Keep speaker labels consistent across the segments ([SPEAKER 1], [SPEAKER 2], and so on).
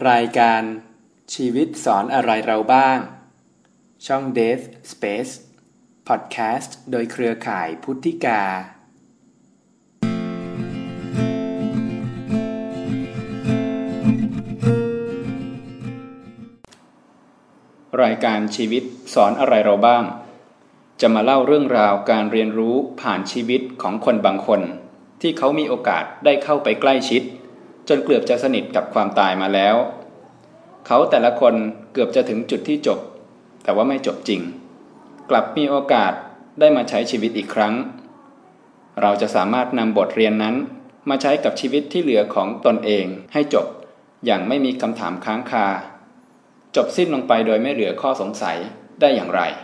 [SPEAKER 1] รายการชีวิตสอนอะไรเราบ้างช่อง Dev Space Podcast โดยเครือข่ายพุทธิการายการชีวิตสอนอะไรเราบ้างจะมาเล่าเรื่องราวการเรียนรู้ผ่านชีวิตของคนบางคนที่เขามีโอกาสได้เข้าไปใกล้ชิดจนเกือบจะสนิทกับความตายมาแล้วเขาแต่ละคนเกือบจะถึงจุดที่จบแต่ว่าไม่จบจริงกลับมีโอกาสได้มาใช้ชีวิตอีกครั้งเราจะสามารถนำบทเรียนนั้นมาใช้กับชีวิตที่เหลือของตนเองให้จบอย่างไม่มีคำถามค้างคาจบสิ้นลงไปโดยไม่เหลือข้อสงสัยได้อย่างไร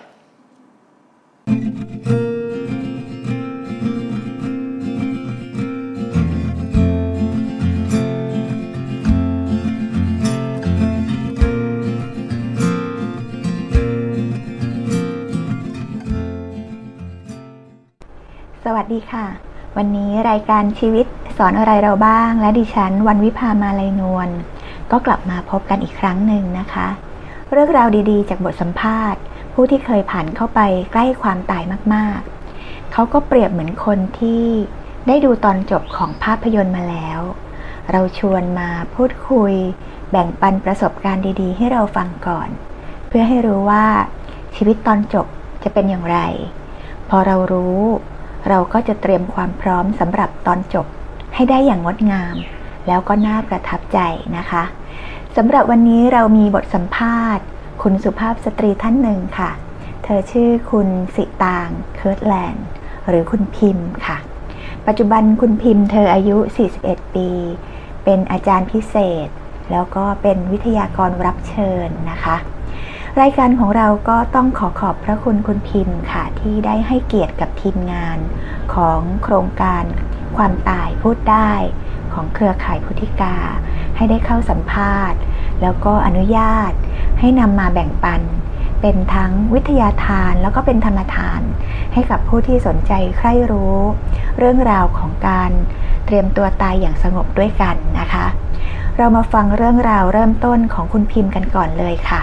[SPEAKER 2] สวัสดีค่ะวันนี้รายการชีวิตสอนอะไรเราบ้างและดิฉันวันวิภามาลัยนวลก็กลับมาพบกันอีกครั้งหนึ่งนะคะเรื่องราวดีๆจากบทสัมภาษณ์ผู้ที่เคยผ่านเข้าไปใกล้ความตายมากๆเขาก็เปรียบเหมือนคนที่ได้ดูตอนจบของภาพยนตร์มาแล้วเราชวนมาพูดคุยแบ่งปันประสบการณ์ดีๆให้เราฟังก่อนเพื่อให้รู้ว่าชีวิตตอนจบจะเป็นอย่างไรพอเรารู้เราก็จะเตรียมความพร้อมสำหรับตอนจบให้ได้อย่างงดงามแล้วก็น่าประทับใจนะคะสำหรับวันนี้เรามีบทสัมภาษณ์คุณสุภาพสตรีท่านหนึ่งค่ะเธอชื่อคุณสิตางเคิร์ทแลนด์หรือคุณพิมพ์ค่ะปัจจุบันคุณพิมพ์เธออายุ41ปีเป็นอาจารย์พิเศษแล้วก็เป็นวิทยากรรับเชิญนะคะรายการของเราก็ต้องขอบพระคุณคุณพิมพ์ค่ะที่ได้ให้เกียรติกับทีมงานของโครงการความตายพูดได้ของเครือข่ายพุทธิกาให้ได้เข้าสัมภาษณ์แล้วก็อนุญาตให้นำมาแบ่งปันเป็นทั้งวิทยาทานแล้วก็เป็นธรรมทานให้กับผู้ที่สนใจใคร่รู้เรื่องราวของการเตรียมตัวตายอย่างสงบด้วยกันนะคะเรามาฟังเรื่องราวเริ่มต้นของคุณพิมพ์กันก่อนเลยค่ะ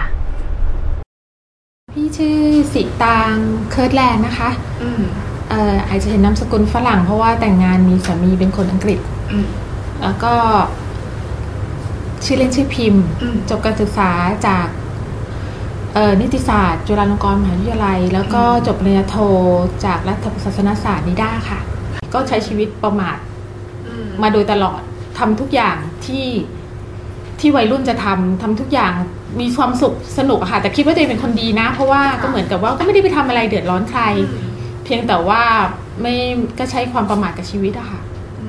[SPEAKER 3] พี่ชื่อสิตางเคิร์ทแลนด์นะคะอาจจะเห็นนามสกุลฝรั่งเพราะว่าแต่งงานมีสามีเป็นคนอังกฤษแล้วก็ชื่อเล่นชื่อพิมพ์จบการศึกษาจากนิติศาสตร์จุฬาลงกรณ์มหาวิทยาลัยแล้วก็จบปริญญาโทจากรัฐศาสนศาสตร์นิด้าค่ะก็ใช้ชีวิตประมาทมาโดยตลอดทำทุกอย่างที่วัยรุ่นจะทำทุกอย่างมีความสุขสนุกค่ะแต่คิดว่าตัวเองเป็นคนดีนะเพราะว่าก็เหมือนกับว่าก็ไม่ได้ไปทำอะไรเดือดร้อนใครเพียงแต่ว่าไม่ก็ใช้ความประมาทกับชีวิตอะค่ะ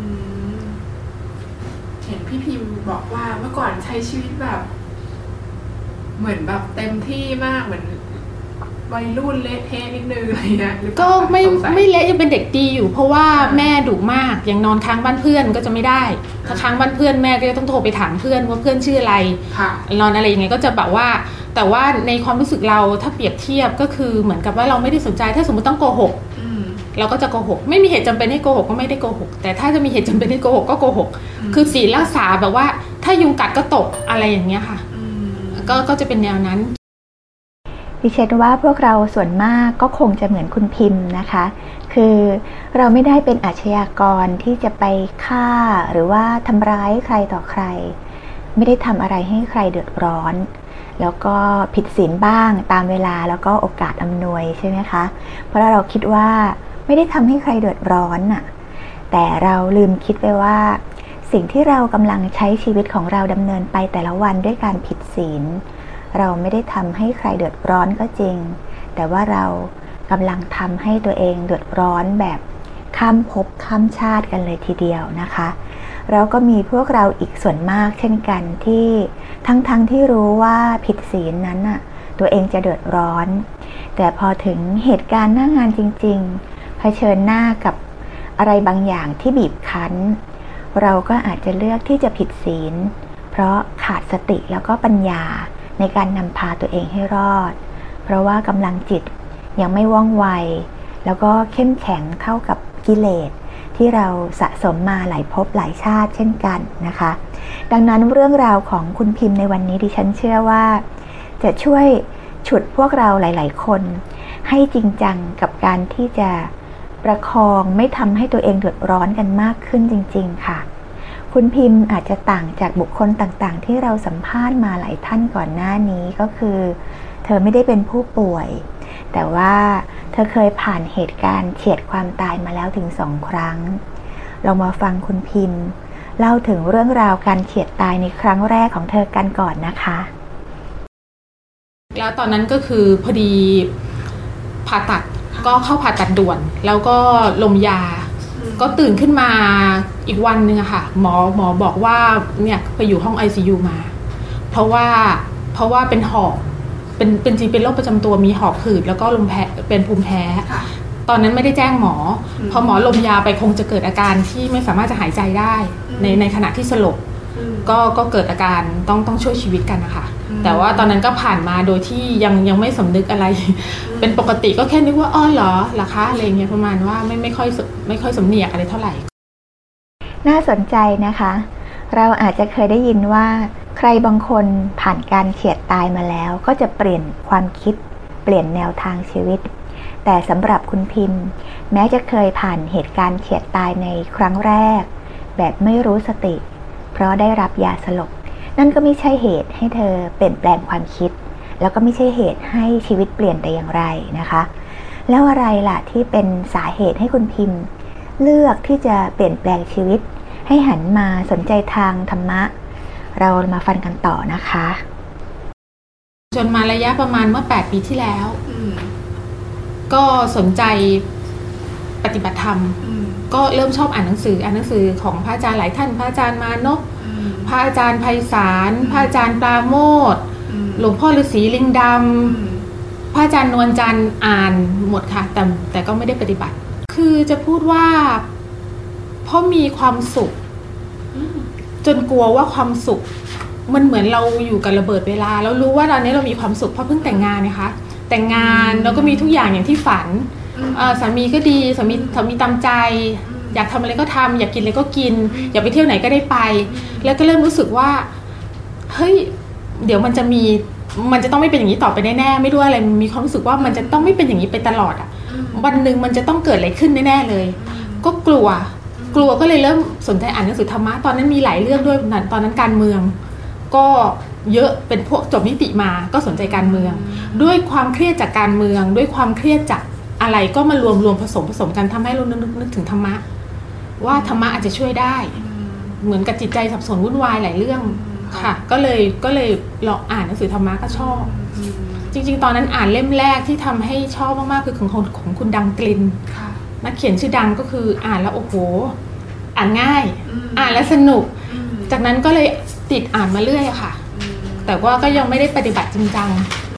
[SPEAKER 4] เห็นพี่พิมพ์บอกว่าเมื่อก่อนใช้ชีวิตแบบเหมือนแบบเต็มที่มากเหมือนวัยรุ่นเละเทะนิดนึงอะไรเงี้ย
[SPEAKER 3] ก็ไม่เละยังเป็นเด็กดีอยู่เพราะว่าแม่ดุมากอย่างนอนค้างบ้านเพื่อนก็จะไม่ได้ถ้าค้างบ้านเพื่อนแม่ก็จะต้องโทรไปถามเพื่อนว่าเพื่อนชื่ออะไรนอนอะไรยังไงก็จะแบบว่าแต่ว่าในความรู้สึกเราถ้าเปรียบเทียบก็คือเหมือนกับว่าเราไม่ได้สนใจถ้าสมมติต้องโกหกเราก็จะโกหกไม่มีเหตุจำเป็นให้โกหกก็ไม่ได้โกหกแต่ถ้าจะมีเหตุจำเป็นให้โกหกก็โกหกคือศีลรักษาแบบว่าถ้ายุงกัดก็ตกอะไรอย่างเงี้ยค่ะก็จะเป็นแนวนั้น
[SPEAKER 2] ดิฉันว่าพวกเราส่วนมากก็คงจะเหมือนคุณพิมพ์นะคะคือเราไม่ได้เป็นอาชญากรที่จะไปฆ่าหรือว่าทำร้ายใครต่อใครไม่ได้ทำอะไรให้ใครเดือดร้อนแล้วก็ผิดศีลบ้างตามเวลาแล้วก็โอกาสอำนวยใช่ไหมคะเพราะเราคิดว่าไม่ได้ทำให้ใครเดือดร้อนน่ะแต่เราลืมคิดไปว่าสิ่งที่เรากำลังใช้ชีวิตของเราดำเนินไปแต่ละวันด้วยการผิดศีลเราไม่ได้ทำให้ใครเดือดร้อนก็จริงแต่ว่าเรากำลังทำให้ตัวเองเดือดร้อนแบบข้ามภพข้ามชาติกันเลยทีเดียวนะคะแล้วก็มีพวกเราอีกส่วนมากเช่นกันที่ทั้งที่รู้ว่าผิดศีลนั้นน่ะตัวเองจะเดือดร้อนแต่พอถึงเหตุการณ์หน้างานจริงๆเผชิญหน้ากับอะไรบางอย่างที่บีบคั้นเราก็อาจจะเลือกที่จะผิดศีลเพราะขาดสติแล้วก็ปัญญาในการนำพาตัวเองให้รอดเพราะว่ากำลังจิตยังไม่ว่องไวแล้วก็เข้มแข็งเท่ากับกิเลสที่เราสะสมมาหลายภพหลายชาติเช่นกันนะคะดังนั้นเรื่องราวของคุณพิมพ์ในวันนี้ดิฉันเชื่อว่าจะช่วยฉุดพวกเราหลายๆคนให้จริงจังกับการที่จะประคองไม่ทำให้ตัวเองเดือดร้อนกันมากขึ้นจริงๆค่ะคุณพิมพ์อาจจะต่างจากบุคคลต่างๆที่เราสัมภาษณ์มาหลายท่านก่อนหน้านี้ก็คือเธอไม่ได้เป็นผู้ป่วยแต่ว่าเธอเคยผ่านเหตุการณ์เฉียดความตายมาแล้วถึง2 ครั้งเรามาฟังคุณพิมพ์เล่าถึงเรื่องราวการเฉียดตายในครั้งแรกของเธอกันก่อนนะคะ
[SPEAKER 3] แล้วตอนนั้นก็คือพอดีผ่าตัดก็เข้าผ่าตัดด่วนแล้วก็ลมยาก็ตื่นขึ้นมาอีกวันนึงอะค่ะหมอบอกว่าเนี่ยไปอยู่ห้อง ICU มาเพราะว่าเป็นหอบเป็นจริงเป็นโรคประจำตัวมีหอบหืดแล้วก็ลมแพ้เป็นภูมิแพ้ตอนนั้นไม่ได้แจ้งหมอพอหมอลมยาไปคงจะเกิดอาการที่ไม่สามารถจะหายใจได้ในขณะที่สลบก็เกิดอาการต้องช่วยชีวิตกันนะคะแต่ว่าตอนนั้นก็ผ่านมาโดยที่ยังไม่สำนึกอะไรเป็นปกติก็แค่นึกว่าอ้อเหรอคะอะไรเงี้ยประมาณว่าไม่ค่อยสำเนียกอะไรเท่าไหร่
[SPEAKER 2] น่าสนใจนะคะเราอาจจะเคยได้ยินว่าใครบางคนผ่านการเฉียดตายมาแล้วก็จะเปลี่ยนความคิดเปลี่ยนแนวทางชีวิตแต่สำหรับคุณพิมพ์แม้จะเคยผ่านเหตุการณ์เฉียดตายในครั้งแรกแบบไม่รู้สติเพราะได้รับยาสลบนั่นก็ไม่ใช่เหตุให้เธอเปลี่ยนแปลงความคิดแล้วก็ไม่ใช่เหตุให้ชีวิตเปลี่ยนแต่อย่างไรนะคะแล้วอะไรล่ะที่เป็นสาเหตุให้คุณพิมพ์เลือกที่จะเปลี่ยนแปลงชีวิตให้หันมาสนใจทางธรรมะเรามาฟังกันต่อนะคะ
[SPEAKER 3] จนมาระยะประมาณเมื่อ8 ปีที่แล้วก็สนใจปฏิบัติธรรมก็เริ่มชอบอ่านหนังสือของพระอาจารย์หลายท่านพระอาจารย์มานพพระอาจารย์ไพศาลพระอาจารย์ปราโมทย์หลวงพ่อฤาษีลิงดำพระอาจารย์นวลจันทร์อ่านหมดค่ะแต่ก็ไม่ได้ปฏิบัติคือจะพูดว่าเพราะมีความสุขจนกลัวว่าความสุขมันเหมือนเราอยู่กับระเบิดเวลาแล้วรู้ว่าตอนนี้เรามีความสุขเพราะเพิ่งแต่งงานนะคะแต่งงานแล้วก็มีทุกอย่างอย่างที่ฝันสามีก็ดีสามีตามใจอยากทำอะไรก็ทำอยากกินอะไรก็กินอยากไปเที่ยวไหนก็ได้ไปแล้วก็เริ่มรู้สึกว่าเฮ้ยเดี๋ยวมันจะต้องไม่เป็นอย่างนี้ต่อไปแน่ๆไม่รู้อะไรมีความรู้สึกว่ามันจะต้องไม่เป็นอย่างนี้ไปตลอดอ่ะวันนึงมันจะต้องเกิดอะไรขึ้นแน่ๆเลยก็กลัวก็เลยเริ่มสนใจอ่านหนังสือธรรมะตอนนั้นมีหลายเรื่องด้วยตอนนั้นการเมืองก็เยอะเป็นพวกจบนิติมาก็สนใจการเมืองด้วยความเครียดจากการเมืองด้วยความเครียดจากอะไรก็มารวมผสมกันทำให้เรานึกถึงธรรมะว่าธรรมะอาจจะช่วยได้เหมือนกับจิตใจสับสนวุ่นวายหลายเรื่องค่ะก็เลยลองอ่านหนังสือธรรมะก็ชอบจริงๆตอนนั้นอ่านเล่มแรกที่ทำให้ชอบมากๆคือของคุณดังกลินนักเขียนชื่อดังก็คืออ่านแล้วโอ้โหอ่านง่ายอ่านแล้วสนุกจากนั้นก็เลยติดอ่านมาเรื่อยค่ะแต่ว่าก็ยังไม่ได้ปฏิบัติจริงจัง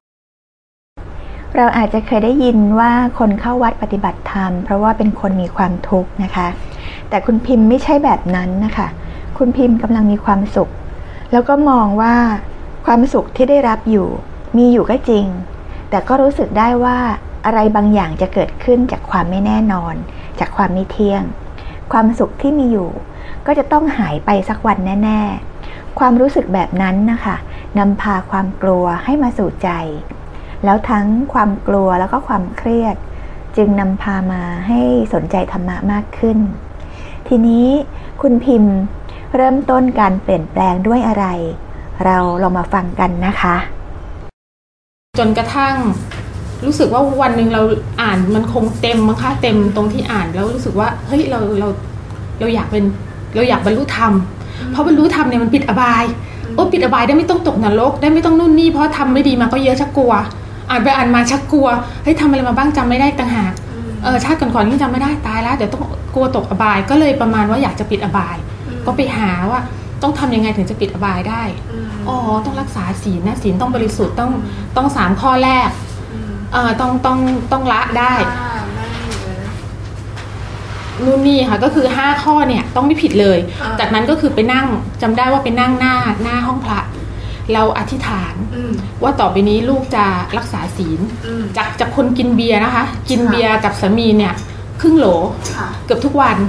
[SPEAKER 2] เราอาจจะเคยได้ยินว่าคนเข้าวัดปฏิบัติธรรมเพราะว่าเป็นคนมีความทุกข์นะคะแต่คุณพิมพ์ไม่ใช่แบบนั้นนะคะคุณพิมพ์กำลังมีความสุขแล้วก็มองว่าความสุขที่ได้รับมีอยู่ก็จริงแต่ก็รู้สึกได้ว่าอะไรบางอย่างจะเกิดขึ้นจากความไม่แน่นอนจากความไม่เที่ยงความสุขที่มีอยู่ก็จะต้องหายไปสักวันแน่ๆความรู้สึกแบบนั้นนะคะนำพาความกลัวให้มาสู่ใจแล้วทั้งความกลัวแล้วก็ความเครียดจึงนำพามาให้สนใจธรรมะมากขึ้นทีนี้คุณพิมพ์เริ่มต้นการเปลี่ยนแปลงด้วยอะไรเราลองมาฟังกันนะคะ
[SPEAKER 3] จนกระทั่งรู้สึกว่าวันหนึ่งเราอ่านมันคงเต็มมั้งคะเต็มตรงที่อ่านแล้วรู้สึกว่าเฮ้ยเราอยากบรรลุธรรมเพราะบรรลุธรรมเนี่ยมันปิดอบายปิดอบายได้ไม่ต้องตกนรกได้ไม่ต้องนู่นนี่เพราะทำไม่ดีมาก็เยอะชักกลัวอ่านไปอ่านมาชักกลัวเฮ้ยทำอะไรมาบ้างจำไม่ได้ต่างหากชาติก่อนๆนี่จำไม่ได้ตายแล้วเดี๋ยวต้องกลัวตกอบายก็เลยประมาณว่าอยากจะปิดอบายก็ไปหาว่าต้องทำยังไงถึงจะปิดอบายได้ต้องรักษาศีลนะศีลต้องบริสุทธิ์ต้อง3 ข้อแรกต้องละได้นู่นนี่ค่ะก็คือ5 ข้อเนี่ยต้องไม่ผิดเลยจากนั้นก็คือไปนั่งจำได้ว่าไปนั่งหน้าห้องพระเราอธิษฐานว่าต่อไปนี้ลูกจะรักษาศีลจากคนกินเบียร์นะคะกินเบียร์กับสามีเนี่ยครึ่งโหลเกือบทุกวัน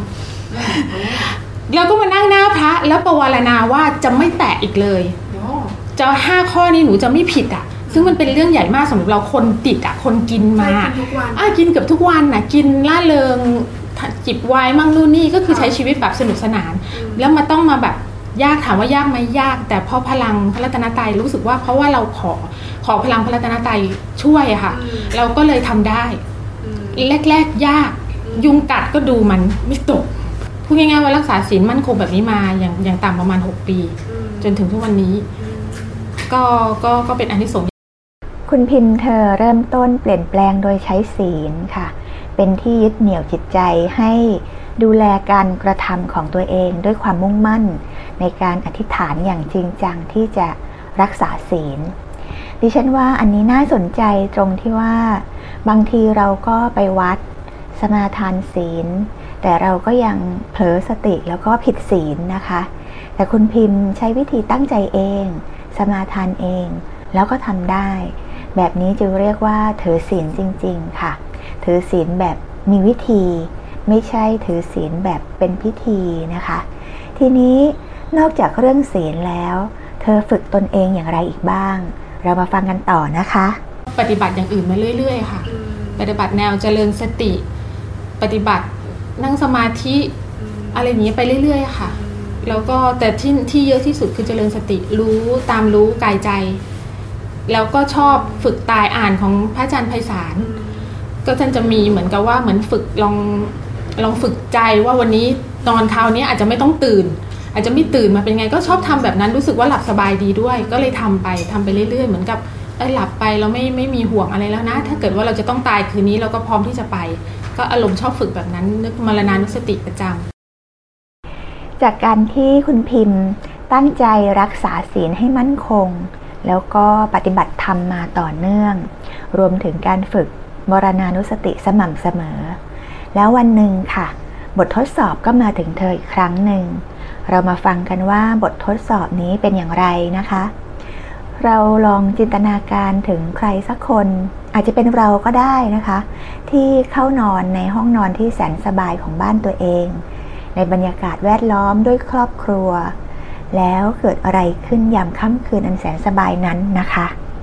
[SPEAKER 3] แล้วก็มานั่งหน้าพระแล้วประวารณาว่าจะไม่แตะอีกเลยจะ5 ข้อนี้หนูจะไม่ผิดอ่ะซึ่งมันเป็นเรื่องใหญ่มากสำหรับเราคนติดอ่ะคนกินมากินเกือบทุกวันน่ะกินล่าเริงจิบไวน์มั่งนู่นนี่ก็คือใช้ชีวิตแบบสนุกสนานแล้วมาต้องมาแบบยากถามว่ายากไหมยากแต่เพราะพลังพระรัตนตรัยรู้สึกว่าเพราะว่าเราขอพลังพระรัตนตรัยช่วยค่ะเราก็เลยทำได้แรกๆยากยุงกัดก็ดูมันไม่ตกพูดง่ายๆว่ารักษาศีลมั่นคงแบบนี้มาอย่างต่ำประมาณ6 ปีจนถึงทุกวันนี้ก็เป็นอานิสงส์
[SPEAKER 2] คุณพิมพ์เธอเริ่มต้นเปลี่ยนแปลงโดยใช้ศีลค่ะเป็นที่ยึดเหนี่ยวจิตใจให้ดูแลการกระทำของตัวเองด้วยความมุ่งมั่นในการอธิษฐานอย่างจริงจังที่จะรักษาศีลดิฉันว่าอันนี้น่าสนใจตรงที่ว่าบางทีเราก็ไปวัดสมาทานศีลแต่เราก็ยังเผลอสติแล้วก็ผิดศีลนะคะแต่คุณพิมพ์ใช้วิธีตั้งใจเองสมาทานเองแล้วก็ทำได้แบบนี้จึงเรียกว่าถือศีลจริงๆค่ะถือศีลแบบมีวิธีไม่ใช่ถือศีลแบบเป็นพิธีนะคะทีนี้นอกจากเรื่องศีลแล้วเธอฝึกตนเองอย่างไรอีกบ้างเรามาฟังกันต่อนะคะ
[SPEAKER 3] ปฏิบัติอย่างอื่นมาเรื่อยๆค่ะปฏิบัติแนวเจริญสติปฏิบัตินั่งสมาธิอะไรอย่างนี้ไปเรื่อยๆค่ะแล้วก็แต่ที่เยอะที่สุดคือเจริญสติรู้ตามรู้กายใจแล้วก็ชอบฝึกตายอ่านของพระอาจารย์ไพศาลก็ท่านจะมีเหมือนกับว่าเหมือนฝึกลองฝึกใจว่าวันนี้นอนคราวนี้อาจจะไม่ต้องตื่นอาจจะไม่ตื่นมาเป็นไงก็ชอบทำแบบนั้นรู้สึกว่าหลับสบายดีด้วยก็เลยทำไปเรื่อยๆเหมือนกับหลับไปเราไม่มีห่วงอะไรแล้วนะถ้าเกิดว่าเราจะต้องตายคืนนี้เราก็พร้อมที่จะไปก็อารมณ์ชอบฝึกแบบนั้นนึกมรณานุสติประจ
[SPEAKER 2] ำจากการที่คุณพิมพ์ตั้งใจรักษาศีลให้มั่นคงแล้วก็ปฏิบัติธรรมมาต่อเนื่องรวมถึงการฝึกมรณานุสติสม่ำเสมอแล้ววันหนึ่งค่ะบททดสอบก็มาถึงเธออีกครั้งหนึ่งเรามาฟังกันว่าบททดสอบนี้เป็นอย่างไรนะคะเราลองจินตนาการถึงใครสักคนอาจจะเป็นเราก็ได้นะคะที่เข้านอนในห้องนอนที่แสนสบายของบ้านตัวเองในบรรยากาศแวดล้อมด้วยครอบครัวแล้วเกิดอะไรขึ้นยามค่ำคืนอันแสนสบายนั้นนะคะ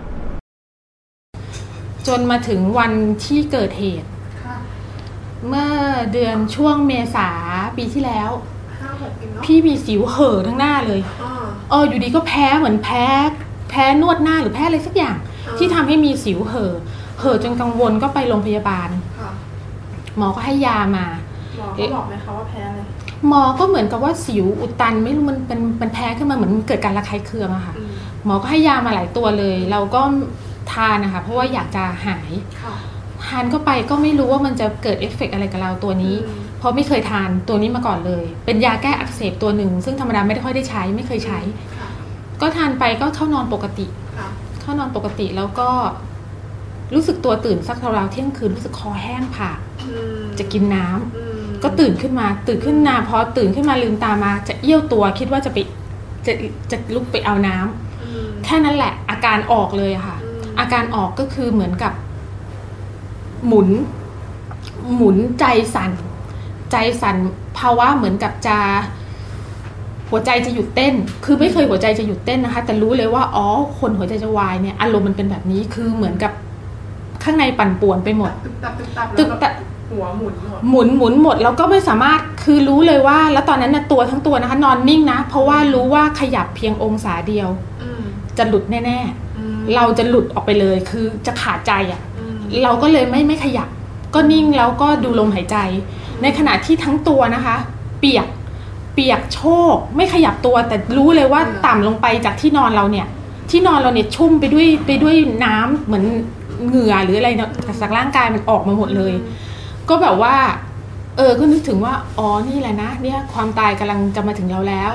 [SPEAKER 3] จนมาถึงวันที่เกิดเหตุเมื่อเดือนช่วงเมษาปีที่แล้วพี่มีสิวเห่อทั้งหน้าเลยอยู่ดีก็แพ้เหมือนแพ้นวดหน้าหรือแพ้อะไรสักอย่างที่ทำให้มีสิวเห่อจนกังวลก็ไปโรงพยาบาลหมอก็ให้ยามา
[SPEAKER 4] หมอก็บอกไหมคะว่าแพ้อะไร
[SPEAKER 3] หมอก็เหมือนกับว่าสิวอุดตันไม่รู้มันแพ้ขึ้นมาเหมือนเกิดการระคายเคืองอะค่ะหมอก็ให้ยามาหลายตัวเลยเราก็ทานนะคะเพราะว่าอยากจะหายทานเข้าไปก็ไม่รู้ว่ามันจะเกิดเอฟเฟกต์อะไรกับเราตัวนี้เพราะไม่เคยทานตัวนี้มาก่อนเลยเป็นยาแก้อักเสบตัวหนึ่งซึ่งธรรมดาไม่ได้ค่อยได้ใช้ไม่เคยใช้ก็ทานไปก็เข้านอนปกติแล้วก็รู้สึกตัวตื่นสักราวๆเที่ยงคืนรู้สึกคอแห้งผากจะกินน้ำก็ตื่นขึ้นมาพอตื่นขึ้นมาลืมตามาจะเอี้ยวตัวคิดว่าจะลุกไปเอาน้ำแค่นั้นแหละอาการออกเลยค่ะอาการออกก็คือเหมือนกับหมุนใจสั่นภาวะเหมือนกับจะหัวใจจะหยุดเต้นคือไม่เคยหัวใจจะหยุดเต้นนะคะแต่รู้เลยว่าคนหัวใจจะวายเนี่ยอารมณ์มันเป็นแบบนี้คือเหมือนกับข้างในปั่นป่วนไปหมดตึกตับหัวหมุนหมดแล้วก็ไม่สามารถคือรู้เลยว่าแล้วตอนนั้นนะตัวทั้งตัวนะคะนอนนิ่งนะเพราะว่ารู้ว่าขยับเพียงองศาเดียวจะหลุดแน่ๆเราจะหลุดออกไปเลยคือจะขาดใจอ่ะเราก็เลยไม่ขยับก็นิ่งแล้วก็ดูลมหายใจในขณะที่ทั้งตัวนะคะเปียกโชกไม่ขยับตัวแต่รู้เลยว่าต่ำลงไปจากที่นอนเราเนี่ยชุ่มไปด้วยน้ำเหมือนเหงื่อหรืออะไรจากร่างกายมันออกมาหมดเลยก็แบบว่าก็นึกถึงว่านี่แหละนะเนี่ยความตายกำลังจะมาถึงเราแล้ว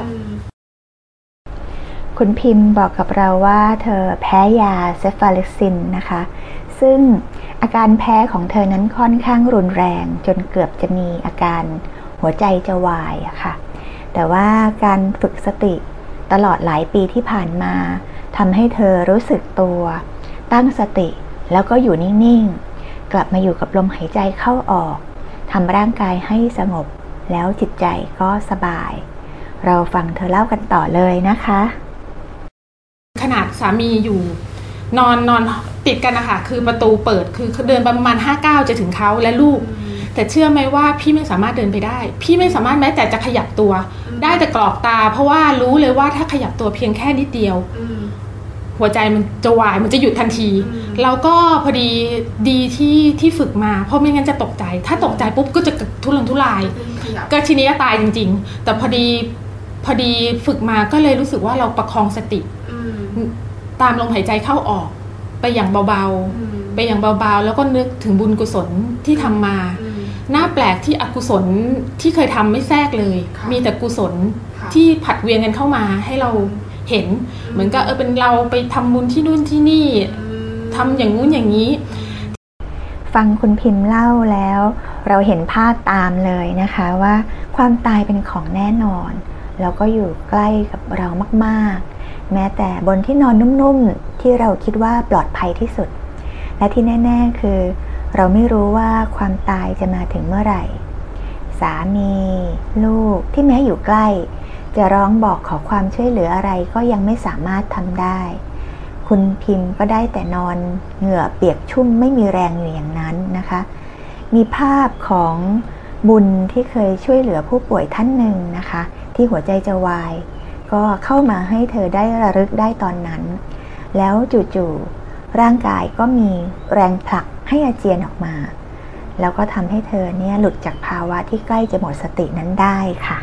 [SPEAKER 2] คุณพิมพ์บอกกับเราว่าเธอแพ้ยาเซฟาลิซินนะคะซึ่งอาการแพ้ของเธอนั้นค่อนข้างรุนแรงจนเกือบจะมีอาการหัวใจจะวายอะค่ะแต่ว่าการฝึกสติตลอดหลายปีที่ผ่านมาทำให้เธอรู้สึกตัวตั้งสติแล้วก็อยู่นิ่งๆกลับมาอยู่กับลมหายใจเข้าออกทำร่างกายให้สงบแล้วจิตใจก็สบายเราฟังเธอเล่ากันต่อเลยนะคะ
[SPEAKER 3] ขนาดสามีอยู่นอนติดกันนะคะคือประตูเปิดคือเดินประมาณ5 ก้าวจะถึงเขาและลูกแต่เชื่อไหมว่าพี่ไม่สามารถเดินไปได้พี่ไม่สามารถแม้แต่จะขยับตัวได้แต่กรอกตาเพราะว่ารู้เลยว่าถ้าขยับตัวเพียงแค่นิดเดียวหัวใจมันจะวายมันจะหยุดทันทีแล้วก็พอดีที่ฝึกมาเพราะไม่งั้นจะตกใจถ้าตกใจปุ๊บก็จะทุรนทุรายก็ทีนี้ก็ตายจริงๆแต่พอดีฝึกมาก็เลยรู้สึกว่าเราประคองสติตามลมหายใจเข้าออกไปอย่างเบาๆไปอย่างเบาๆแล้วก็นึกถึงบุญกุศลที่ทำมาหน้าแปลกที่อกุศลที่เคยทำไม่แทรกเลยมีแต่กุศลที่ผัดเวียนกันเข้ามาให้เราเห็นเหมือนกับเป็นเราไปทำบุญที่นู่นที่นี่ทำอย่างงู้นอย่างนี้
[SPEAKER 2] ฟังคุณพิมพ์เล่าแล้วเราเห็นภาพตามเลยนะคะว่าความตายเป็นของแน่นอนแล้วก็อยู่ใกล้กับเรามากๆแม้แต่บนที่นอนนุ่มๆที่เราคิดว่าปลอดภัยที่สุดและที่แน่ๆคือเราไม่รู้ว่าความตายจะมาถึงเมื่อไหร่สามีลูกที่แม้อยู่ใกล้จะร้องบอกขอความช่วยเหลืออะไรก็ยังไม่สามารถทำได้คุณพิมพ์ก็ได้แต่นอนเหงื่อเปียกชุ่มไม่มีแรงอยู่อย่างนั้นนะคะมีภาพของบุญที่เคยช่วยเหลือผู้ป่วยท่านหนึ่งนะคะที่หัวใจจะวายก็เข้ามาให้เธอได้ระลึกได้ตอนนั้นแล้วจู่ๆร่างกายก็มีแรงผลักให้อาเจียนออกมาแล้วก็ทำให้เธอเนี่ยหลุดจากภาวะที่ใกล้จะหมดสตินั้นได้ค่ะ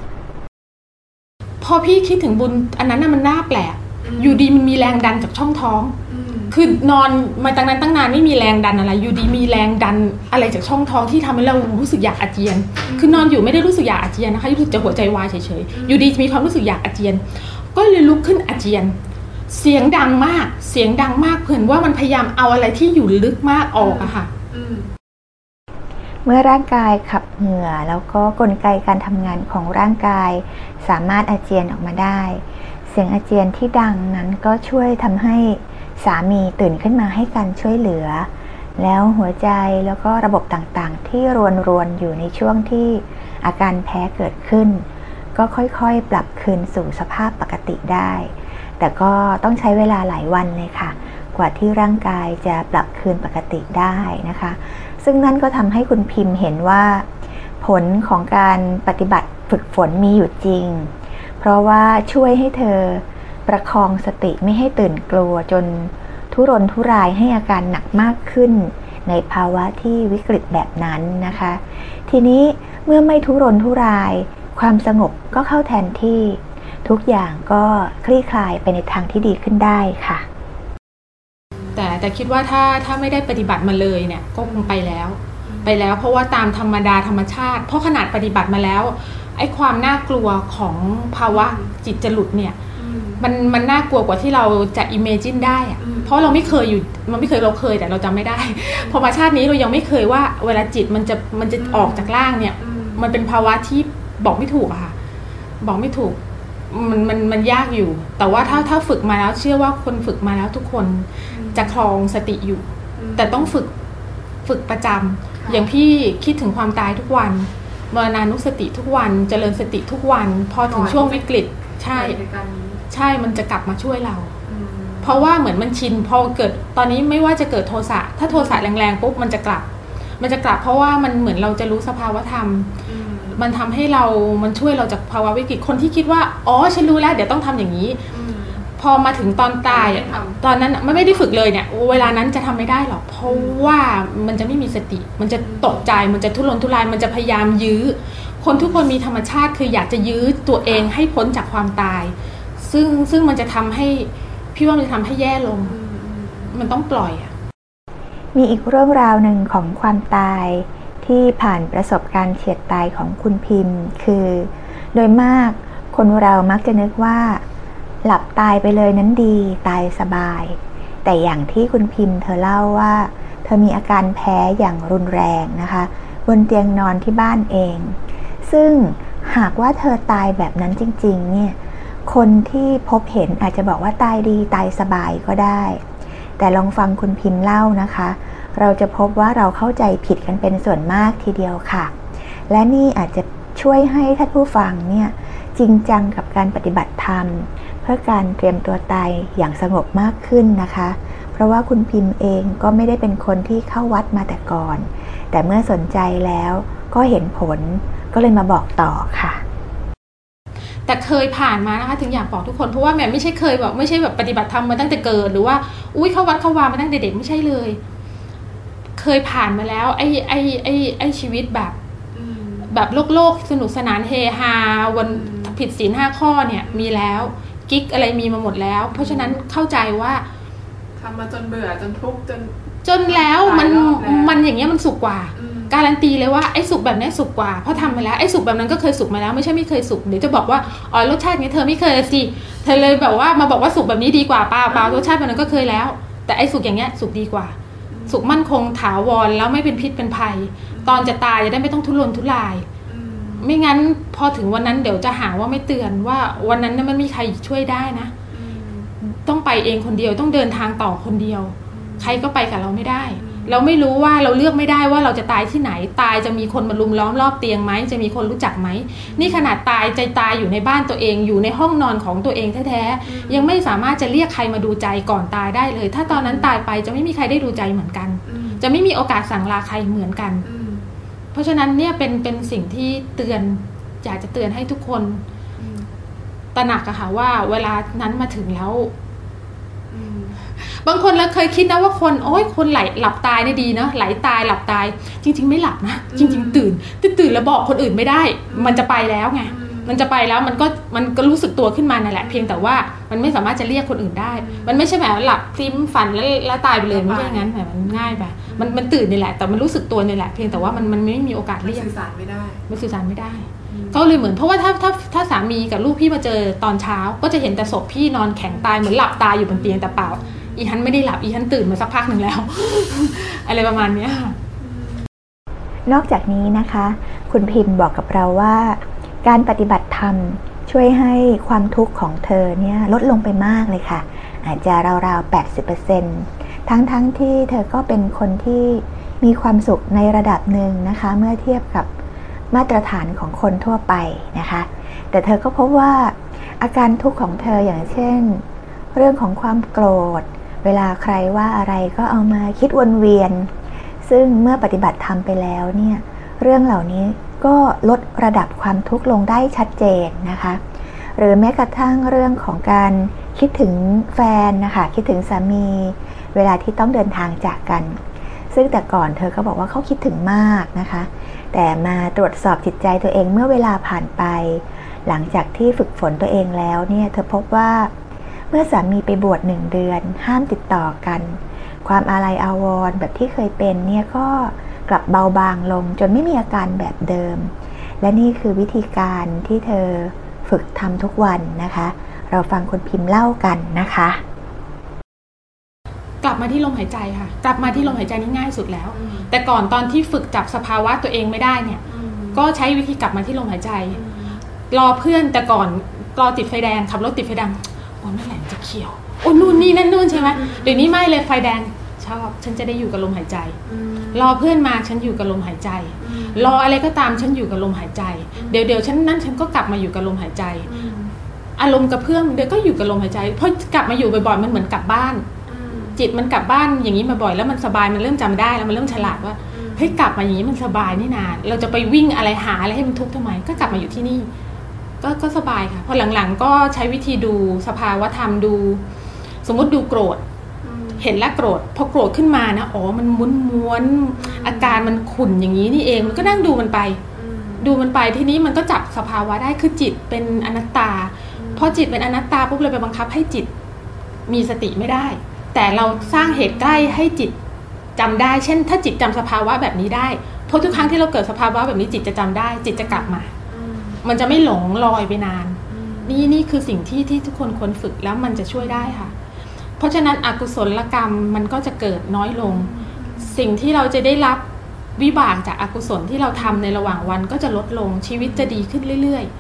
[SPEAKER 3] พอพี่คิดถึงบุญอันนั้นมันน่าแปลกอยู่ดีมันมีแรงดันจากช่องท้องคือนอนมาตั้งนานไม่มีแรงดันอะไรอยู่ดีมีแรงดันอะไรจากช่องท้องที่ทำให้เรารู้สึกอยากอาเจียนคือนอนอยู่ไม่ได้รู้สึกอยากอาเจียนนะคะรู้สึกจะหัวใจวายเฉยๆอยู่ดีมีความรู้สึกอยากอาเจียนก็เลยลุกขึ้นอาเจียนเสียงดังมากเผื่อว่ามันพยายามเอาอะไรที่อยู่ลึกมากออกอะค่ะ
[SPEAKER 2] เมื่อร่างกายขับเหงื่อแล้วก็กลไกการทำงานของร่างกายสามารถอาเจียนออกมาได้เสียงอาเจียนที่ดังนั้นก็ช่วยทำให้สามีตื่นขึ้นมาให้การช่วยเหลือแล้วหัวใจแล้วก็ระบบต่างๆที่รวนอยู่ในช่วงที่อาการแพ้เกิดขึ้นก็ค่อยๆปรับคืนสู่สภาพปกติได้แต่ก็ต้องใช้เวลาหลายวันเลยค่ะกว่าที่ร่างกายจะปรับคืนปกติได้นะคะซึ่งนั่นก็ทำให้คุณพิมพ์เห็นว่าผลของการปฏิบัติฝึกฝนมีอยู่จริงเพราะว่าช่วยให้เธอประคองสติไม่ให้ตื่นกลัวจนทุรนทุรายให้อาการหนักมากขึ้นในภาวะที่วิกฤตแบบนั้นนะคะทีนี้เมื่อไม่ทุรนทุรายความสงบก็เข้าแทนที่ทุกอย่างก็คลี่คลายไปในทางที่ดีขึ้นได้ค่ะ
[SPEAKER 3] แต่คิดว่าถ้าไม่ได้ปฏิบัติมาเลยเนี่ยก็คงไปแล้วเพราะว่าตามธรรมชาติเพราะขนาดปฏิบัติมาแล้วไอ้ความน่ากลัวของภาวะจิตจะหลุดเนี่ยมันน่ากลัวกว่าที่เราจะ imagine ได้อะเพราะเราไม่เคยอยู่มันไม่เคยเราเคยแต่เราจำไม่ได้พอมาชาตินี้เรายังไม่เคยว่าเวลาจิตมันจะออกจากร่างเนี่ยมันเป็นภาวะที่บอกไม่ถูกอะค่ะบอกไม่ถูกมันยากอยู่แต่ว่าถ้าฝึกมาแล้วเชื่อว่าคนฝึกมาแล้วทุกคนจะครองสติอยู่แต่ต้องฝึกประจำอย่างพี่คิดถึงความตายทุกวันมรณานุสติทุกวันเจริญสติทุกวันพอถึงช่วงวิกฤตใช่มันจะกลับมาช่วยเราเพราะว่าเหมือนมันชินพอเกิดตอนนี้ไม่ว่าจะเกิดโทสะถ้าโทสะแรงๆปุ๊บมันจะกลับเพราะว่ามันเหมือนเราจะรู้สภาวธรรมมันทำให้มันช่วยเราจากภาวะวิกฤตคนที่คิดว่าอ๋อฉันรู้แล้วเดี๋ยวต้องทำอย่างนี้พอมาถึงตอนตายตอนนั้นไม่ได้ฝึกเลยเนี่ยเวลานั้นจะทำไม่ได้หรอกเพราะว่ามันจะไม่มีสติมันจะตกใจมันจะทุรนทุรายมันจะพยายามยื้อคนทุกคนมีธรรมชาติคืออยากจะยื้อตัวเองให้พ้นจากความตายซึ่งมันจะทำให้พี่ว่ามันจะทำให้แย่ลงมันต้องปล่อย
[SPEAKER 2] มีอีกเรื่องราวหนึ่งของความตายที่ผ่านประสบการณ์เฉียดตายของคุณพิมพ์คือโดยมากคนเรามักจะนึกว่าหลับตายไปเลยนั้นดีตายสบายแต่อย่างที่คุณพิมพ์เธอเล่าว่าเธอมีอาการแพ้อย่างรุนแรงนะคะบนเตียงนอนที่บ้านเองซึ่งหากว่าเธอตายแบบนั้นจริงๆเนี่ยคนที่พบเห็นอาจจะบอกว่าตายดีตายสบายก็ได้แต่ลองฟังคุณพิมพ์เล่านะคะเราจะพบว่าเราเข้าใจผิดกันเป็นส่วนมากทีเดียวค่ะและนี่อาจจะช่วยให้ท่านผู้ฟังเนี่ยจริงจังกับการปฏิบัติธรรมเพื่อการเตรียมตัวตายอย่างสงบมากขึ้นนะคะเพราะว่าคุณพิมพ์เองก็ไม่ได้เป็นคนที่เข้าวัดมาแต่ก่อนแต่เมื่อสนใจแล้วก็เห็นผลก็เลยมาบอกต่อค่ะ
[SPEAKER 3] แต่เคยผ่านมานะคะถึงอยากบอกทุกคนเพราะว่าแม่ไม่ใช่เคยแบบไม่ใช่แบบปฏิบัติธรรมมาตั้งแต่เกิดหรือว่าอุ้ยเข้าวัดเข้าวามาตั้งแต่เด็กไม่ใช่เลยเคยผ่านมาแล้วไอ้ชีวิตแบบโลกสนุกสนานเฮฮาวันผิดศีล5 ข้อเนี่ยมีแล้วกิ๊กอะไรมีมาหมดแล้วเพราะฉะนั้นเข้าใจว่า
[SPEAKER 4] ทำมาจนเบื่อจนทุกข์
[SPEAKER 3] จนแล้วมันอย่างเงี้ยมันสุขกว่าการันตีเลยว่าไอ้สุขแบบนี้สุขกว่าเพราะทำมาแล้วไอ้สุขแบบนั้นก็เคยสุขมาแล้วไม่ใช่ไม่เคยสุขเดี๋ยวจะบอกว่าอ๋อรสชาตินี้เธอไม่เคยสิเธอเลยแบบว่ามาบอกว่าสุขแบบนี้ดีกว่าเปล่ารสชาติแบบนั้นก็เคยแล้วแต่ไอ้สุขอย่างเงี้ยสุขดีกว่าสุขมั่นคงถาวรแล้วไม่เป็นพิษเป็นภัยตอนจะตายจะได้ไม่ต้องทุรนทุรายไม่งั้นพอถึงวันนั้นเดี๋ยวจะหาว่าไม่เตือนว่าวันนั้นมันไม่มีใครช่วยได้นะต้องไปเองคนเดียวต้องเดินทางต่อคนเดียวใครก็ไปกับเราไม่ได้เราไม่รู้ว่าเราเลือกไม่ได้ว่าเราจะตายที่ไหนตายจะมีคนมาลุมล้อมรอบเตียงไหมจะมีคนรู้จักไหมนี่ขนาดตายใจตายอยู่ในบ้านตัวเองอยู่ในห้องนอนของตัวเองแท้ๆยังไม่สามารถจะเรียกใครมาดูใจก่อนตายได้เลยถ้าตอนนั้นตายไปจะไม่มีใครได้ดูใจเหมือนกันจะไม่มีโอกาสสั่งลาใครเหมือนกันเพราะฉะนั้นเนี่ยเป็นสิ่งที่เตือนอยากจะเตือนให้ทุกคนตระหนักอะค่ะว่าเวลานั้นมาถึงแล้วบางคนเราเคยคิดนะว่าคนหลับตายนี่ดีเนาะไหลตายหลับตายจริงๆไม่หลับนะจริงๆตื่นแล้วบอกคนอื่นไม่ได้มันจะไปแล้วไงมันจะไปแล้วมันก็รู้สึกตัวขึ้นมานั่นแหละเพียงแต่ว่ามันไม่สามารถจะเรียกคนอื่นได้มันไม่ใช่แบบหลับซิมฝันแล้วตายไปเลยไม่ใช่งั้นแบบมันง่ายไปมันตื่นนี่แหละแต่มันรู้สึกตัวนี่แหละเพียงแต่ว่ามันไม่มีโอกาสเรียก
[SPEAKER 4] สื่อสารไม่ได้
[SPEAKER 3] ก็เลยเหมือนเพราะว่าถ้าสามีกับลูกพี่มาเจอตอนเช้าก็จะเห็นแต่ศพพี่นอนแข็งตายเหมือนหลับตายอยู่บนเตียงแต่เปล่าอีฮันไม่ได้หลับอีฮันตื่นมาสักพักหนึ่งแล้ว อะไรประมาณนี้
[SPEAKER 2] นอกจากนี้นะคะคุณพิมพ์บอกกับเราว่าการปฏิบัติธรรมช่วยให้ความทุกข์ของเธอเนี่ยลดลงไปมากเลยค่ะอาจจะราวๆ 80% ทั้งที่เธอก็เป็นคนที่มีความสุขในระดับหนึ่งนะคะเมื่อเทียบกับมาตรฐานของคนทั่วไปนะคะแต่เธอก็พบว่าอาการทุกข์ของเธออย่างเช่นเรื่องของความโกรธเวลาใครว่าอะไรก็เอามาคิดวนเวียนซึ่งเมื่อปฏิบัติธรรมไปแล้วเนี่ยเรื่องเหล่านี้ก็ลดระดับความทุกข์ลงได้ชัดเจนนะคะหรือแม้กระทั่งเรื่องของการคิดถึงแฟนนะคะคิดถึงสามีเวลาที่ต้องเดินทางจากกันซึ่งแต่ก่อนเธอก็บอกว่าเขาคิดถึงมากนะคะแต่มาตรวจสอบจิตใจตัวเองเมื่อเวลาผ่านไปหลังจากที่ฝึกฝนตัวเองแล้วเนี่ยเธอพบว่าเมื่อสามีไปบวช1 เดือนห้ามติดต่อกันความอาลัยอาวรณ์แบบที่เคยเป็นเนี่ยก็กลับเบาบางลงจนไม่มีอาการแบบเดิมและนี่คือวิธีการที่เธอฝึกทำทุกวันนะคะเราฟังคุณพิมพ์เล่ากันนะคะ
[SPEAKER 3] กลับมาที่ลมหายใจค่ะกลับมาที่ลมหายใจนี่ง่ายสุดแล้วแต่ก่อนตอนที่ฝึกจับสภาวะตัวเองไม่ได้เนี่ยก็ใช้วิธีกลับมาที่ลมหายใจรอเพื่อนแต่ก่อนรอติดไฟแดงขับรถติดไฟแดงโอ้ยเมื่อไหร่จะเขียวโอ้นู่นนี่นั่นนู่นใช่ไหมเดี๋ยวนี้ไม่เลยไฟแดงชอบฉันจะได้อยู่กับลมหายใจรอเพื่อนมาฉันอยู่กับลมหายใจรออะไรก็ตามฉันอยู่กับลมหายใจเดี๋ยวฉันก็กลับมาอยู่กับลมหายใจอารมณ์กับเพื่อนเดี๋ยวก็อยู่กับลมหายใจเพราะกลับมาอยู่บ่อยๆมันเหมือนกลับบ้านจิตมันกลับบ้านอย่างนี้มาบ่อยแล้วมันสบายมันเริ่มจำได้แล้วมันเริ่มฉลาดว่าเฮ้ยกลับมาอย่างนี้มันสบายนี่นานเราจะไปวิ่งอะไรหาอะไรให้มันทุกข์ทำไมก็กลับมาอยู่ที่นี่ก็สบายค่ะพอหลังๆก็ใช้วิธีดูสภาวะธรรมดูสมมติดูโกรธเห็นแล้วโกรธพอโกรธขึ้นมานะอ๋อมันม้วนอาการมันขุ่นอย่างนี้นี่เองมันก็นั่งดูมันไปทีนี้มันก็จับสภาวะได้คือจิตเป็นอนัตตาพอจิตเป็นอนัตตาปุ๊บเราไปบังคับให้จิตมีสติไม่ได้แต่เราสร้างเหตุใกล้ให้จิตจำได้เช่นถ้าจิตจำสภาวะแบบนี้ได้เพราะทุกครั้งที่เราเกิดสภาวะแบบนี้จิตจะจำได้จิตจะกลับมามันจะไม่หลงลอยไปนานนี่คือสิ่งที่ทุกคนควรฝึกแล้วมันจะช่วยได้ค่ะเพราะฉะนั้นอกุศลกรรมมันก็จะเกิดน้อยลงสิ่งที่เราจะได้รับวิบากจากอกุศลที่เราทำในระหว่างวันก็จะลดลงชีวิตจะดีขึ้นเรื่อยๆ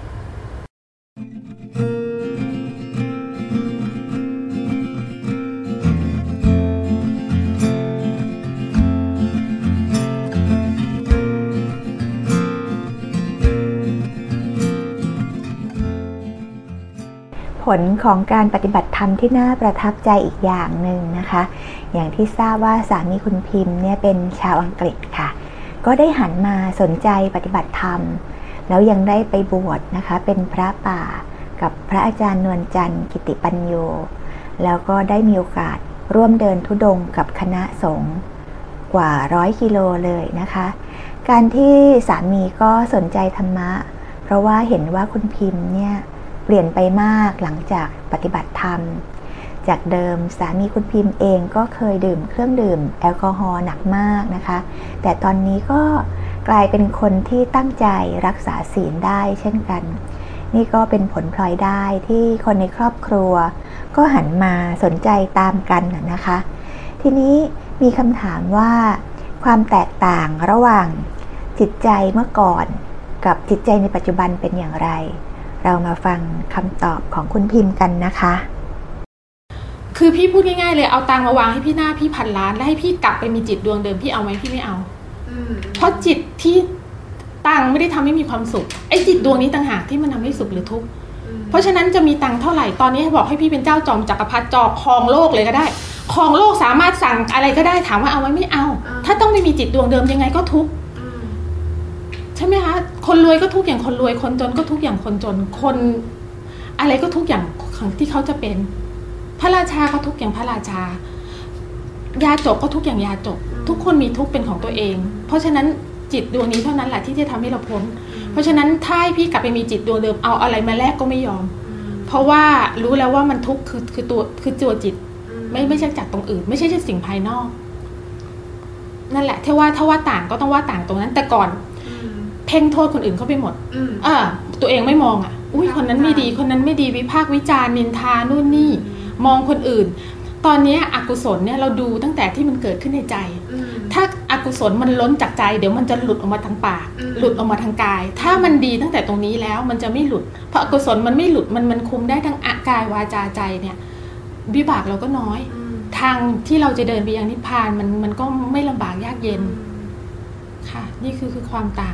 [SPEAKER 2] ลของการปฏิบัติธรรมที่น่าประทับใจอีกอย่างหนึ่งนะคะอย่างที่ทราบว่าสามีคุณพิมพ์เนี่ยเป็นชาวอังกฤษค่ะก็ได้หันมาสนใจปฏิบัติธรรมแล้วยังได้ไปบวชนะคะเป็นพระป่ากับพระอาจารย์นวลจันทร์กิติปัญโยแล้วก็ได้มีโอกาสร่วมเดินธุดงค์กับคณะสงฆ์กว่า100 กิโลเลยนะคะการที่สามีก็สนใจธรรมะเพราะว่าเห็นว่าคุณพิมพ์เนี่ยเปลี่ยนไปมากหลังจากปฏิบัติธรรมจากเดิมสามีคุณพิมพ์เองก็เคยดื่มเครื่องดื่มแอลกอฮอล์หนักมากนะคะแต่ตอนนี้ก็กลายเป็นคนที่ตั้งใจรักษาศีลได้เช่นกันนี่ก็เป็นผลพลอยได้ที่คนในครอบครัวก็หันมาสนใจตามกันนะคะทีนี้มีคำถามว่าความแตกต่างระหว่างจิตใจเมื่อก่อนกับจิตใจในปัจจุบันเป็นอย่างไรเรามาฟังคำตอบของคุณพิมพ์กันนะคะ
[SPEAKER 3] คือพี่พูดง่ายๆเลยเอาตังค์มาวางให้พี่หน้าพี่1,000 ล้านแล้วให้พี่กลับไปมีจิตดวงเดิมพี่เอาไหมพี่ไม่เอาเพราะจิตที่ตังค์ไม่ได้ทำให้มีความสุขไอ้จิตดวงนี้ต่างหากที่มันทำให้สุขหรือทุกข์เพราะฉะนั้นจะมีตังค์เท่าไหร่ตอนนี้บอกให้พี่เป็นเจ้าจอมจักรพรรดิจอครองโลกเลยก็ได้ครองโลกสามารถสั่งอะไรก็ได้ถามว่าเอาไหมไม่เอาถ้าต้องไม่มีจิตดวงเดิมยังไงก็ทุกข์ใช่ไหมคะคนรวยก็ทุกข์อย่างคนรวยคนจนก็ทุกข์อย่างคนจนคนอะไรก็ทุกข์อย่างที่เขาจะเป็นพระราชาก็ทุกข์อย่างพระราชายาจกก็ทุกข์อย่างยาจกทุกคนมีทุกข์เป็นของตัวเองเพราะฉะนั้นจิตดวงนี้เท่านั้นแหละที่จะทำให้เราพ้นเพราะฉะนั้นถ้าให้พี่กลับไปมีจิตดวงเดิมเอาอะไรมาแลกก็ไม่ยอมเพราะว่ารู้แล้วว่ามันทุกข์คือตัวจิตไม่ใช่จากตรงอื่นไม่ใช่จากสิ่งภายนอกนั่นแหละถ้าว่าต่างก็ต้องว่าต่างตรงนั้นแต่ก่อนเพ่งโทษคนอื่นเข้าไปหมดตัวเองไม่มองอุ้ยคนนั้นไม่ดีคนนั้นไม่ดีวิพากษ์วิจารณ์นินทานู่นนี่มองคนอื่นตอนนี้อกุศลเนี่ยเราดูตั้งแต่ที่มันเกิดขึ้นในใจถ้าอกุศลมันล้นจากใจเดี๋ยวมันจะหลุดออกมาทางปากหลุดออกมาทางกายถ้ามันดีตั้งแต่ตรงนี้แล้วมันจะไม่หลุดเพราะอกุศลมันไม่หลุดมันคุมได้ทั้งกายวาจาใจเนี่ยวิบากเราก็น้อยทางที่เราจะเดินไปยังนิพพานมันก็ไม่ลำบากยากเย็นค่ะนี่คือความต่าง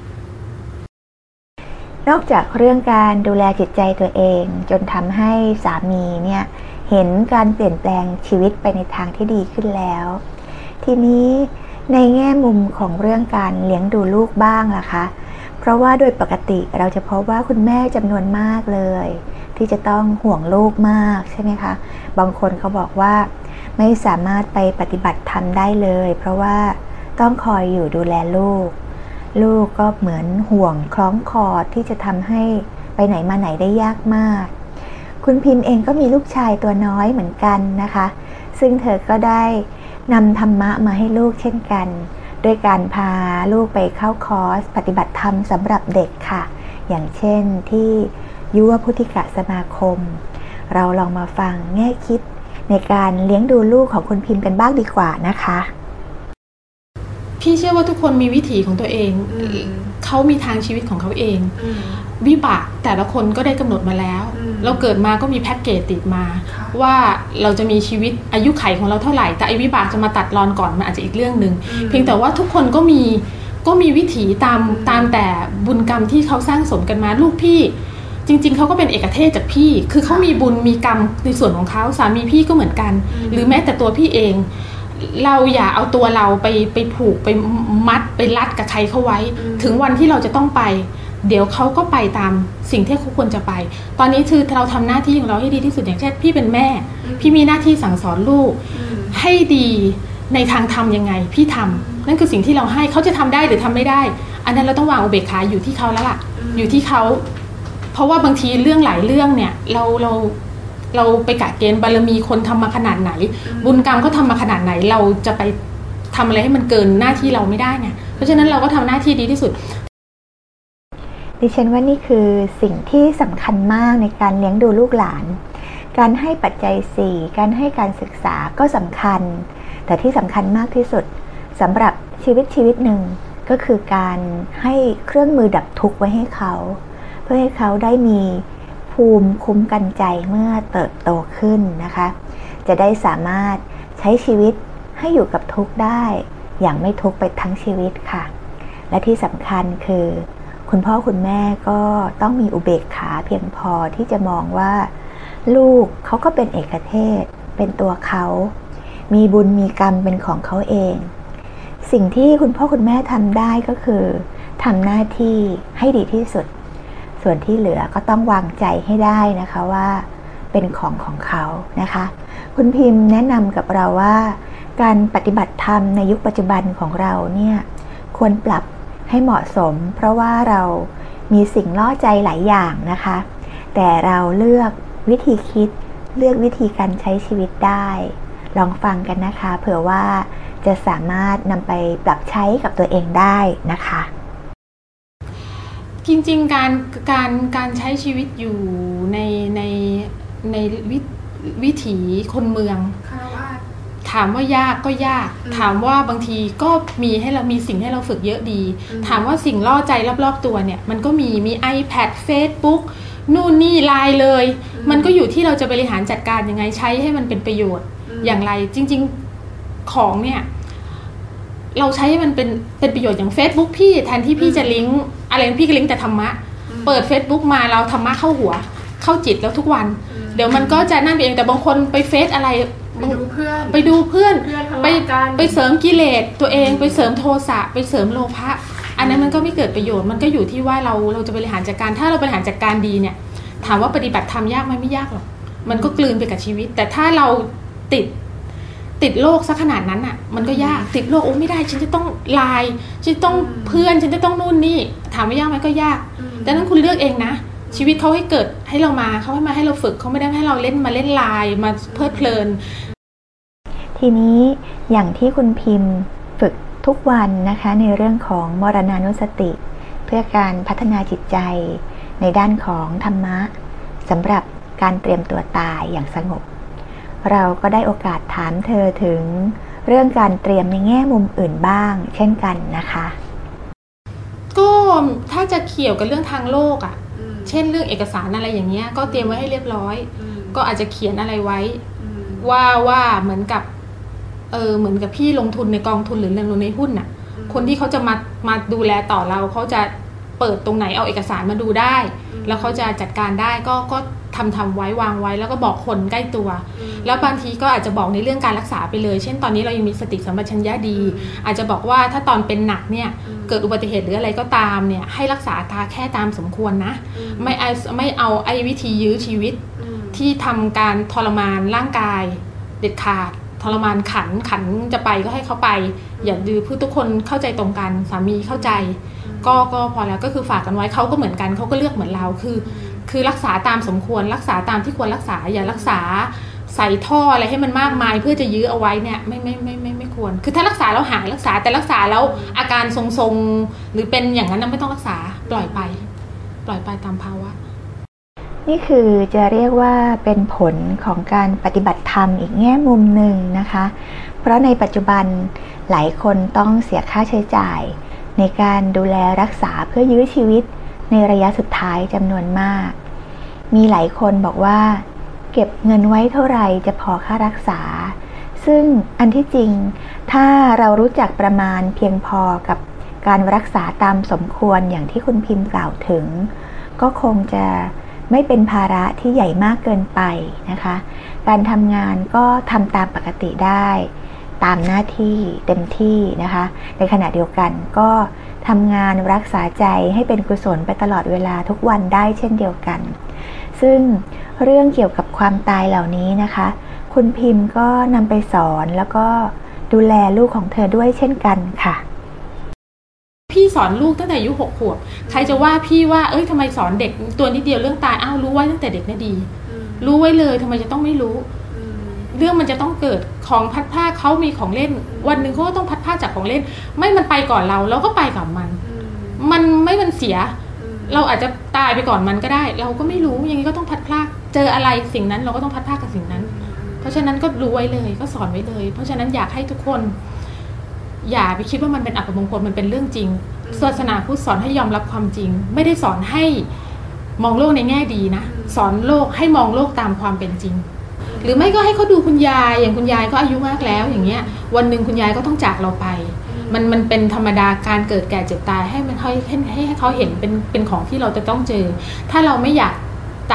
[SPEAKER 2] นอกจากเรื่องการดูแลจิตใจตัวเองจนทำให้สามีเนี่ยเห็นการเปลี่ยนแปลงชีวิตไปในทางที่ดีขึ้นแล้วทีนี้ในแง่มุมของเรื่องการเลี้ยงดูลูกบ้างล่ะคะเพราะว่าโดยปกติเราจะพบว่าคุณแม่จำนวนมากเลยที่จะต้องห่วงลูกมากใช่ไหมคะบางคนเขาบอกว่าไม่สามารถไปปฏิบัติธรรมได้เลยเพราะว่าต้องคอยอยู่ดูแลลูกก็เหมือนห่วงคล้องคอที่จะทำให้ไปไหนมาไหนได้ยากมากคุณพิมพ์เองก็มีลูกชายตัวน้อยเหมือนกันนะคะซึ่งเธอก็ได้นำธรรมะมาให้ลูกเช่นกันด้วยการพาลูกไปเข้าคอร์สปฏิบัติธรรมสำหรับเด็กค่ะอย่างเช่นที่ยุวพุทธิกสมาคมเราลองมาฟังแง่คิดในการเลี้ยงดูลูกของคุณพิมพ์กันบ้างดีกว่านะคะ
[SPEAKER 3] พี่เชื่อว่าทุกคนมีวิถีของตัวเองเขามีทางชีวิตของเขาเองวิบากแต่ละคนก็ได้กำหนดมาแล้วเราเกิดมาก็มีแพ็กเกจติดมาว่าเราจะมีชีวิตอายุไขของเราเท่าไหร่แต่ไอ้วิบากจะมาตัดรอนก่อนมันอาจจะอีกเรื่องนึงเพียงแต่ว่าทุกคนก็มีวิถีตามแต่บุญกรรมที่เขาสร้างสมกันมาลูกพี่จริงๆเขาก็เป็นเอกเทศจากพี่คือเขามีบุญมีกรรมในส่วนของเขาสามีพี่ก็เหมือนกันหรือแม้แต่ตัวพี่เองเราอย่าเอาตัวเราไปผูกไปมัดไปรัดกับใครเข้าไว้ถึงวันที่เราจะต้องไปเดี๋ยวเขาก็ไปตามสิ่งที่เขาควรจะไปตอนนี้คือเราทำหน้าที่ของเราให้ดีที่สุดอย่างเช่นพี่เป็นแม่พี่มีหน้าที่สั่งสอนลูกให้ดีในทางธรรมยังไงพี่ทำนั่นคือสิ่งที่เราให้เขาจะทำได้หรือทำไม่ได้อันนั้นเราต้องวางอุเบกขาอยู่ที่เขาแล้วล่ะอยู่ที่เขาเพราะว่าบางทีเรื่องหลายเรื่องเนี่ยเราไปกะเกณฑ์บารมีคนทำมาขนาดไหนบุญกรรมเขาทำมาขนาดไหนเราจะไปทำอะไรให้มันเกินหน้าที่เราไม่ได้ไงเพราะฉะนั้นเราก็ทำหน้าที่ดีที่สุด
[SPEAKER 2] ดิฉันว่านี่คือสิ่งที่สำคัญมากในการเลี้ยงดูลูกหลานการให้ปัจจัย4การให้การศึกษาก็สำคัญแต่ที่สำคัญมากที่สุดสำหรับชีวิตหนึ่งก็คือการให้เครื่องมือดับทุกข์ไว้ให้เขาเพื่อให้เขาได้มีภูมิคุ้มกันใจเมื่อเติบโตขึ้นนะคะจะได้สามารถใช้ชีวิตให้อยู่กับทุกข์ได้อย่างไม่ทุกข์ไปทั้งชีวิตค่ะและที่สำคัญคือคุณพ่อคุณแม่ก็ต้องมีอุเบกขาเพียงพอที่จะมองว่าลูกเขาก็เป็นเอกเทศเป็นตัวเขามีบุญมีกรรมเป็นของเขาเองสิ่งที่คุณพ่อคุณแม่ทำได้ก็คือทำหน้าที่ให้ดีที่สุดส่วนที่เหลือก็ต้องวางใจให้ได้นะคะว่าเป็นของเขานะคะคุณพิมพ์แนะนำกับเราว่าการปฏิบัติธรรมในยุคปัจจุบันของเราเนี่ยควรปรับให้เหมาะสมเพราะว่าเรามีสิ่งล่อใจหลายอย่างนะคะแต่เราเลือกวิธีคิดเลือกวิธีการใช้ชีวิตได้ลองฟังกันนะคะเผื่อว่าจะสามารถนำไปปรับใช้กับตัวเองได้นะคะ
[SPEAKER 3] จริงๆการใช้ชีวิตอยู่ในวิถีคนเมืองถามว่ายากก็ยากถามว่าบางทีก็มีให้เรามีสิ่งให้เราฝึกเยอะดีถามว่าสิ่งล่อใจรอบๆตัวเนี่ยมันก็มี iPad Facebook นู่นนี่ไลน์เลยมันก็อยู่ที่เราจะบริหารจัดการยังไงใช้ให้มันเป็นประโยชน์อย่างไรจริงๆของเนี่ยเราใช้ให้มันเป็นประโยชน์อย่าง Facebook พี่แทนที่พี่จะลิงก์อะไรพี่ก็ลิงก์แต่ธรรมะเปิด Facebook มาเราธรรมะเข้าหัวเข้าจิตแล้วทุกวันเดี๋ยวมันก็จะนั่นเองแต่บางคนไปเฟซอะไรไปดูเพื่อนไปเสริมกิเลสตัวเองไปเสริมโทสะไปเสริมโลภะอันนั้นมันก็ไม่เกิดประโยชน์มันก็อยู่ที่ว่าเราจะบริหารจัดการถ้าเราบริหารจัดการดีเนี่ยถามว่าปฏิบัติธรรมยากไหมไม่ยากหรอกมันก็กลืนไปกับชีวิตแต่ถ้าเราติดโลกซะขนาดนั้นอ่ะมันก็ยากติดโลกโอ้ไม่ได้ฉันจะต้องไลน์ฉันต้องเพื่อนฉันจะต้องนู่นนี่ถามว่ายากไหมก็ยากแต่นั้นคุณเลือกเองนะชีวิตเขาให้เกิดให้เรามาเขาให้มาให้เราฝึกเขาไม่ได้ให้เราเล่นมาเล่นไลน์มาเพลิดเพลิน
[SPEAKER 2] ทีนี้อย่างที่คุณพิมพ์ฝึกทุกวันนะคะในเรื่องของมรณานุสติเพื่อการพัฒนาจิตใจในด้านของธรรมะสำหรับการเตรียมตัวตายอย่างสงบเราก็ได้โอกาสถามเธอถึงเรื่องการเตรียมในแง่มุมอื่นบ้างเช่นกันนะคะ
[SPEAKER 3] ก็ถ้าจะเกี่ยวกับเรื่องทางโลกอ่ะเช่นเรื่องเอกสารอะไรอย่างเงี้ยก็เตรียมไว้ให้เรียบร้อยก็อาจจะเขียนอะไรไว้ว่าเหมือนกับเหมือนกับพี่ลงทุนในกองทุนหรือลงทุนในหุ้นน่ะคนที่เขาจะมาดูแลต่อเราเขาจะเปิดตรงไหนเอาเอกสารมาดูได้แล้วเขาจะจัดการได้ก็ทำไว้วางไว้แล้วก็บอกคนใกล้ตัวแล้วบางทีก็อาจจะบอกในเรื่องการรักษาไปเลยเช่นตอนนี้เรายังมีสติสัมปชัญญะดีอาจจะบอกว่าถ้าตอนเป็นหนักเนี่ยเกิดอุบัติเหตุหรืออะไรก็ตามเนี่ยให้รักษาตาแค่ตามสมควรนะไม่เอาไอ้วิธียื้อชีวิตที่ทำการทรมานร่างกายเด็ดขาดทรมานขันจะไปก็ให้เขาไปอย่าดื้อเพื่อทุกคนเข้าใจตรงกันสามีเข้าใจก็พอแล้วก็คือฝากกันไว้เขาก็เหมือนกันเขาก็เลือกเหมือนเราคือรักษาตามสมควรรักษาตามที่ควรรักษาอย่ารักษาใส่ท่ออะไรให้มันมากมายเพื่อจะยื้อเอาไว้เนี่ยไม่ควรคือถ้ารักษาแล้วหายรักษาแต่รักษาแล้วอาการทรงๆหรือเป็นอย่างนั้นไม่ต้องรักษาปล่อยไปตามภาวะ
[SPEAKER 2] นี่คือจะเรียกว่าเป็นผลของการปฏิบัติธรรมอีกแง่มุมหนึ่งนะคะเพราะในปัจจุบันหลายคนต้องเสียค่าใช้จ่ายในการดูแลรักษาเพื่อยื้อชีวิตในระยะสุดท้ายจำนวนมากมีหลายคนบอกว่าเก็บเงินไว้เท่าไหร่จะพอค่ารักษาซึ่งอันที่จริงถ้าเรารู้จักประมาณเพียงพอกับการรักษาตามสมควรอย่างที่คุณพิมพ์กล่าวถึงก็คงจะไม่เป็นภาระที่ใหญ่มากเกินไปนะคะการทำงานก็ทำตามปกติได้ตามหน้าที่เต็มที่นะคะในขณะเดียวกันก็ทำงานรักษาใจให้เป็นกุศลไปตลอดเวลาทุกวันได้เช่นเดียวกันซึ่งเรื่องเกี่ยวกับความตายเหล่านี้นะคะคุณพิมพ์ก็นำไปสอนแล้วก็ดูแลลูกของเธอด้วยเช่นกันค่ะ
[SPEAKER 3] พี่สอนลูกตั้งแต่อายุ6 ขวบใครจะว่าพี่ว่าทำไมสอนเด็กตัวนิดเดียวเรื่องตายรู้ไว้ตั้งแต่เด็กน่ะดีรู้ไว้เลยทำไมจะต้องไม่รู้เรื่องมันจะต้องเกิดของพัดผ้าเขามีของเล่นวันหนึ่งเขาก็ต้องพัดผ้าจากของเล่นไม่มันไปก่อนเราก็ไปกับมันเสียเราอาจจะตายไปก่อนมันก็ได้เราก็ไม่รู้อย่างนี้ก็ต้องพัดพลากเจออะไรสิ่งนั้นเราก็ต้องพัดพลากกับสิ่งนั้นเพราะฉะนั้นก็รู้ไว้เลยก็สอนไว้เลยเพราะฉะนั้นอยากให้ทุกคนอย่าไปคิดว่ามันเป็นอัปมงคลมันเป็นเรื่องจริงศาสนาพุทธสอนให้ยอมรับความจริงไม่ได้สอนให้มองโลกในแง่ดีนะสอนโลกให้มองโลกตามความเป็นจริงหรือไม่ก็ให้เขาดูคุณยายอย่างคุณยายก็อายุมากแล้วอย่างเงี้ยวันหนึ่งคุณยายก็ต้องจากเราไปมันเป็นธรรมดาการเกิดแก่เจ็บตายให้เขาเห็นเป็นของที่เราจะต้องเจอถ้าเราไม่อยาก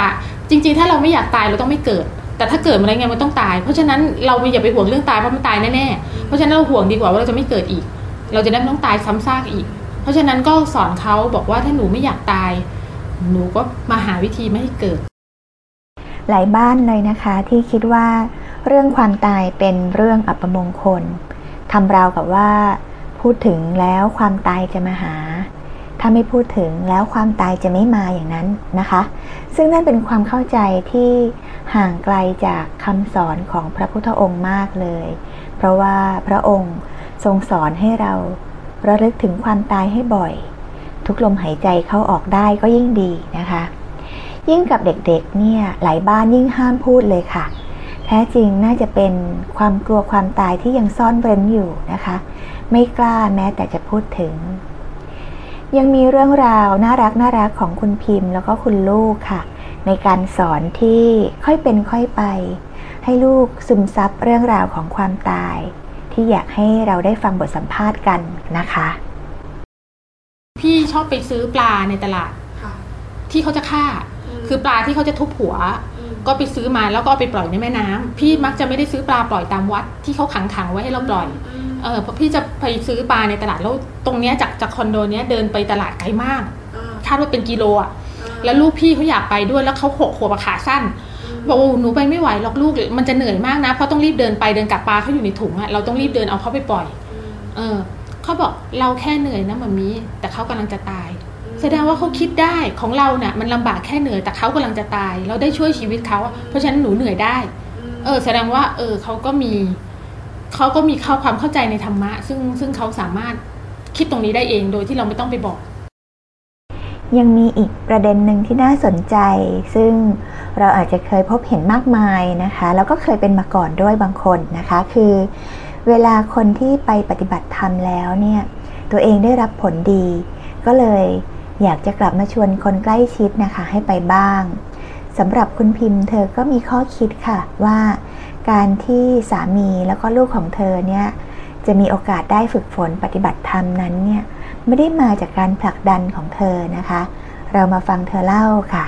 [SPEAKER 3] จริงๆถ้าเราไม่อยากตายเราต้องไม่เกิดแต่ถ้าเกิดมาแล้วไงมันต้องตายเพราะฉะนั้นเราอย่าไปห่วงเรื่องตายเพราะมันตายแน่ๆเพราะฉะนั้นเราห่วงดีกว่าว่าเราจะไม่เกิดอีกเราจะได้ไม่ต้องตายซ้ำซากอีกเพราะฉะนั้นก็สอนเขาบอกว่าถ้าหนูไม่อยากตายหนูก็มาหาวิธีไม่ให้เกิด
[SPEAKER 2] หลายบ้านเลยนะคะที่คิดว่าเรื่องความตายเป็นเรื่องอัปมงคลทำราวกับว่าพูดถึงแล้วความตายจะมาหาถ้าไม่พูดถึงแล้วความตายจะไม่มาอย่างนั้นนะคะซึ่งนั่นเป็นความเข้าใจที่ห่างไกลจากคำสอนของพระพุทธองค์มากเลยเพราะว่าพระองค์ทรงสอนให้เราระลึกถึงความตายให้บ่อยทุกลมหายใจเข้าออกได้ก็ยิ่งดีนะคะยิ่งกับเด็กๆเนี่ยหลายบ้านยิ่งห้ามพูดเลยค่ะแท้จริงน่าจะเป็นความกลัวความตายที่ยังซ่อนเร้นอยู่นะคะไม่กล้าแม้แต่จะพูดถึงยังมีเรื่องราวน่ารักของคุณพิมพ์แล้วก็คุณลูกค่ะในการสอนที่ค่อยเป็นค่อยไปให้ลูกซึมซับเรื่องราวของความตายที่อยากให้เราได้ฟังบทสัมภาษณ์กันนะคะ
[SPEAKER 3] พี่ชอบไปซื้อปลาในตลาดที่เขาจะฆ่าคือปลาที่เขาจะทุบหัวก็ไปซื้อมาแล้วก็เอาไปปล่อยในแม่น้ำพี่มักจะไม่ได้ซื้อปลาปล่อยตามวัดที่เขาขังไว้ให้เราปล่อยเพราะพี่จะไปซื้อปลาในตลาดแล้วตรงเนี้ยจากคอนโดเนี้ยเดินไปตลาดไกลมากคาดว่าเป็นกิโลอ่ะแล้วลูกพี่เขาอยากไปด้วยแล้วเขา6 ขวบขาสั้นบอกว่าหนูไปไม่ไหวหรอกลูกมันจะเหนื่อยมากนะเพราะต้องรีบเดินไปเดินกลับปลาเขาอยู่ในถุงอ่ะเราต้องรีบเดินเอาเขาไปปล่อยเขาบอกเราแค่เหนื่อยนะมัมมี่แต่เขากำลังจะตายแสดงว่าเขาคิดได้ของเราเนี่ยมันลำบากแค่เหนื่อยแต่เขากำลังจะตายเราได้ช่วยชีวิตเขาเพราะฉะนั้นหนูเหนื่อยได้แสดงว่าเขาก็มีความเข้าใจในธรรมะซึ่งเขาสามารถคิดตรงนี้ได้เองโดยที่เราไม่ต้องไปบอก
[SPEAKER 2] ยังมีอีกประเด็นหนึ่งที่น่าสนใจซึ่งเราอาจจะเคยพบเห็นมากมายนะคะแล้วก็เคยเป็นมาก่อนด้วยบางคนนะคะคือเวลาคนที่ไปปฏิบัติธรรมแล้วเนี่ยตัวเองได้รับผลดีก็เลยอยากจะกลับมาชวนคนใกล้ชิดนะคะให้ไปบ้างสำหรับคุณพิมพ์เธอก็มีข้อคิดค่ะว่าการที่สามีแล้วก็ลูกของเธอเนี่ยจะมีโอกาสได้ฝึกฝนปฏิบัติธรรมนั้นเนี่ยไม่ได้มาจากการผลักดันของเธอนะคะเรามาฟังเธอเล่าค่ะ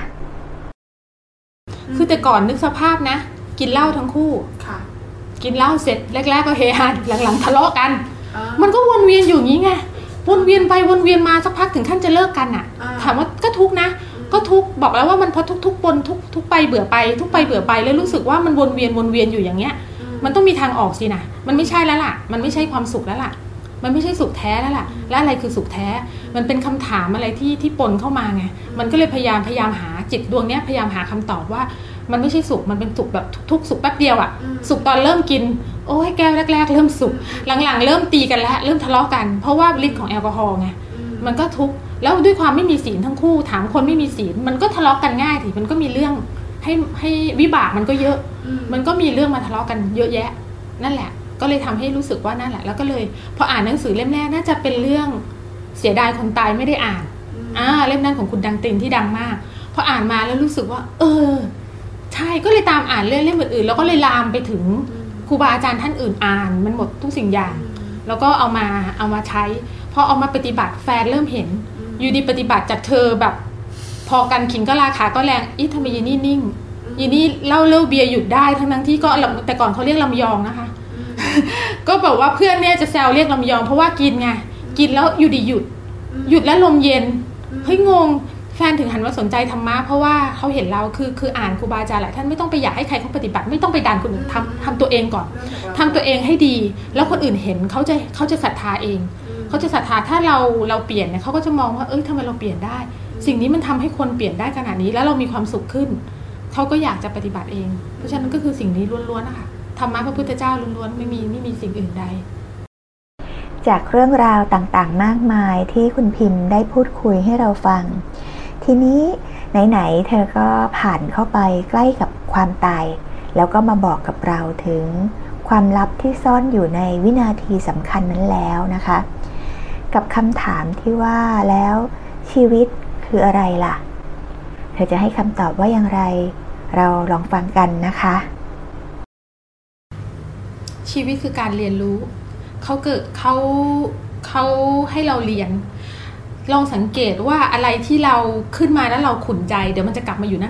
[SPEAKER 3] คือแต่ก่อนนึกสภาพนะกินเหล้าทั้งคู่กินเหล้าเสร็จแรกๆก็เฮฮาหลังๆทะเลาะกันมันก็วนเวียนอยู่อย่างนี้ไงวนเวียนไปวนเวียนมาสักพักถึงขั้นจะเลิกกันอ่ะถามว่าก็ทุกนะก็ทุกบอกแล้วว่ามันพอทุกปนทุกไปเบื่อไปทุกไปเบื่อไปแล้วรู้สึกว่ามันวนเวียนอยู่อย่างเงี้ยมันต้องมีทางออกสินะมันไม่ใช่แล้วล่ะมันไม่ใช่ความสุขแล้วล่ะมันไม่ใช่สุขแท้แล้วล่ะและอะไรคือสุขแท้มันเป็นคำถามอะไรที่ปนเข้ามาไงมันก็เลยพยายามหาจิตดวงเนี้ยพยายามหาคำตอบว่ามันไม่ใช่สุขมันเป็นสุขแบบทุกสุขแป๊บเดียวอ่ะสุขตอนเริ่มกินโอ้ยแก้วแรกๆเริ่มสุขหลังๆเริ่มตีกันแล้วเริ่มทะเลาะกันเพราะว่าฤทธิ์ของแอลกอฮอล์ไงมันก็ทุกข์แล้วด้วยความไม่มีศีลทั้งคู่ถามคนไม่มีศีลมันก็ทะเลาะกันง่ายทีมันก็มีเรื่องให้วิบากมันก็เยอะมันก็มีเรื่องมาทะเลาะกันเยอะแยะนั่นแหละก็เลยทำให้รู้สึกว่านั่นแหละแล้วก็เลยพออ่านหนังสือเล่มแรกน่าจะเป็นเรื่องเสียดายคนตายไม่ได้อ่านเล่มนั้นของคุณดังตินที่ดังมากพออ่านมาแล้วรู้สึกว่าใช่ก็เลยตามอ่านเรื่องอื่นๆแล้วก็เลยลามไปถึงครูบาอาจารย์ท่านอื่นอ่านมันหมดทุกสิ่งอย่างแล้วก็เอามาใช้พอเอามาปฏิบัติแฟนเริ่มเห็นอยู่ดีปฏิบัติจากเธอแบบพอกันขิงก็ราคาก็แรงทำไมยีนี่นิ่งยีนี่เล่าเบียร์หยุดได้ทั้งที่ก็แต่ก่อนเขาเรียกลำยองนะคะก็บอกว่าเพื่อนเนี่ยจะแซวเรียกลำยองเพราะว่ากินไงกินแล้วอยู่ดีหยุดแล้วลมเย็นเฮ้ยงงแฟนถึงหันมาสนใจธรรมะเพราะว่าเขาเห็นเราคืออ่านครูบาอาจารย์หลายท่านไม่ต้องไปอยากให้ใครเขาปฏิบัติไม่ต้องไปดันคนอื่นทำตัวเองก่อนทำตัวเองให้ดีแล้วคนอื่นเห็นเขาจะศรัทธาเองเขาจะศรัทธาถ้าเราเปลี่ยนเนี่ยเขาก็จะมองว่าทำไมเราเปลี่ยนได้สิ่งนี้มันทำให้คนเปลี่ยนได้ขนาดนี้แล้วเรามีความสุขขึ้นเขาก็อยากจะปฏิบัติเองเพราะฉะนั้นก็คือสิ่งนี้ล้วนๆนะคะธรรมะพระพุทธเจ้าล้วนๆไม่มีสิ่งอื่นใด
[SPEAKER 2] จากเรื่องราวต่างๆมากมายที่คุณพิมพ์ได้พูดคุยให้เราฟังทีนี้ไหนๆเธอก็ผ่านเข้าไปใกล้กับความตายแล้วก็มาบอกกับเราถึงความลับที่ซ่อนอยู่ในวินาทีสำคัญนั้นแล้วนะคะกับคำถามที่ว่าแล้วชีวิตคืออะไรล่ะเธอจะให้คำตอบว่าอย่างไรเราลองฟังกันนะคะ
[SPEAKER 3] ชีวิตคือการเรียนรู้เขาให้เราเรียนลองสังเกตว่าอะไรที่เราขึ้นมาแล้วเราขุ่นใจเดี๋ยวมันจะกลับมาอยู่นั่นน่ะ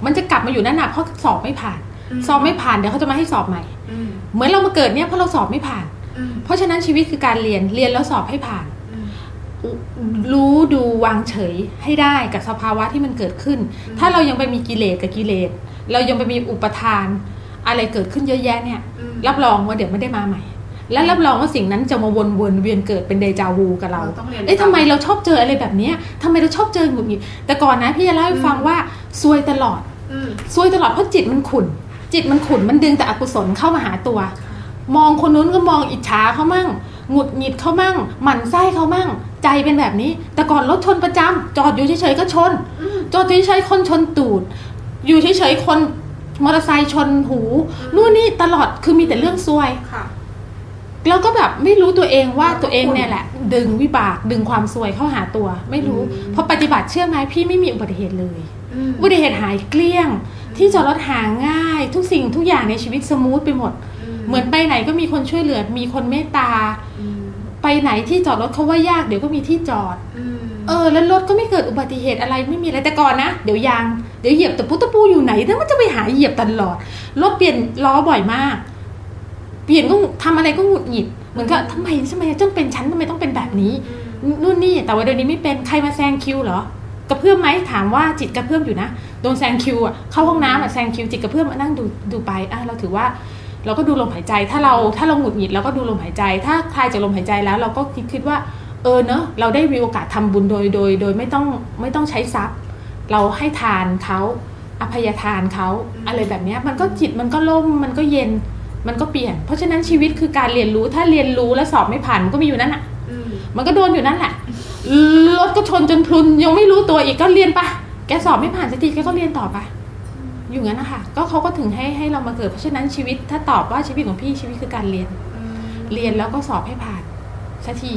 [SPEAKER 3] มันจะกลับมาอยู่นั่นน่ะเพราะสอบไม่ผ่านสอบไม่ผ่านเดี๋ยวเขาจะมาให้สอบใหม่เหมือนเรามาเกิดเนี่ยเพราะเราสอบไม่ผ่านเพราะฉะนั้นชีวิตคือการเรียนแล้วสอบให้ผ่านรู้ดูวางเฉยให้ได้กับสภาวะที่มันเกิดขึ้นถ้าเรายังไปมีกิเลสกับกิเลสเรายังไปมีอุปทานอะไรเกิดขึ้นเยอะแยะเนี่ยรับรองว่าเดี๋ยวไม่ได้มาใหม่และรับรองว่าสิ่งนั้นจะมาวนเวียนเกิดเป็นเดจาวูกับเราทำไมเราชอบเจออะไรแบบนี้ทำไมเราชอบเจอหงุดหงิดแต่ก่อนนะพี่จะเล่าให้ฟังว่าซวยตลอดเพราะจิตมันขุ่นมันดึงแต่อกุศลเข้ามาหาตัวมองคนนู้นก็มองอิจฉาเขามั่งหงุดหงิดเขามั่งหมั่นไส้เขามั่งใจเป็นแบบนี้แต่ก่อนรถชนประจำจอดอยู่เฉยๆก็ชนจอดเฉยๆคนชนตูดอยู่เฉยๆคนมอเตอร์ไซค์ชนหูนู่นนี่ตลอดคือมีแต่เรื่องซวยแล้วก็แบบไม่รู้ตัวเองว่าตัวเองเนี่ยแหละดึงวิบากดึงความซวยเข้าหาตัวไม่รู้พอปฏิบัติเชื่อไหมพี่ไม่มีอุบัติเหตุเลยอุบัติเหตุหายเกลี้ยงที่จอดรถหาง่ายทุกสิ่งทุกอย่างในชีวิตสมูทไปหมดเหมือนไปไหนก็มีคนช่วยเหลือมีคนเมตตาไปไหนที่จอดรถเขาว่ายากเดี๋ยวก็มีที่จอดแล้วรถก็ไม่เกิดอุบัติเหตุอะไรไม่มีอะไรแต่ก่อนนะเดี๋ยวเหยียบแต่ตะปูอยู่ไหนแล้วมันจะไปหาเหยียบตลอดรถเปลี่ยนล้อบ่อยมากเปลี่ยนก็ทำอะไรก็หงุดหงิดเหมือนกับทำไมจนเป็นฉันทำไมต้องเป็นแบบนี้นู่นนี่แต่ว่าเดี๋ยวนี้ไม่เป็นใครมาแซงคิวเหรอกระเพื่อมไหมถามว่าจิตกระเพื่อมอยู่นะโดนแซงคิวอ่ะเข้าห้องน้ำแซงคิวจิตกระเพื่อมมานั่งดูไปเราถือว่าเราก็ดูลมหายใจถ้าเราหงุดหงิดเราก็ดูลมหายใจถ้าคลายจากลมหายใจแล้วเราก็คิดว่าเนอะเราได้มีโอกาสทำบุญโดยไม่ต้องใช้ทรัพย์เราให้ทานเขาอภัยทานเขาอะไรแบบนี้มันก็จิตมันก็ล่มมันก็เย็นมันก็เปลี่ยนเพราะฉะนั้นชีวิตคือการเรียนรู้ถ้าเรียนรู้แล้วสอบไม่ผ่านมันก็มีอยู่นั่นแหละมันก็โดนอยู่นั่นแหละรถก็ชนจนพลุนยังไม่รู้ตัวอีกก็เรียนไปแกสอบไม่ผ่านสักทีแกก็เรียนต่อไปอยู่งั้นนะคะก็เขาก็ถึงให้เรามาเกิดเพราะฉะนั้นชีวิตถ้าตอบว่าชีวิตของพี่ชีวิตคือการเรียนแล้วก็สอบให้ผ่านสักที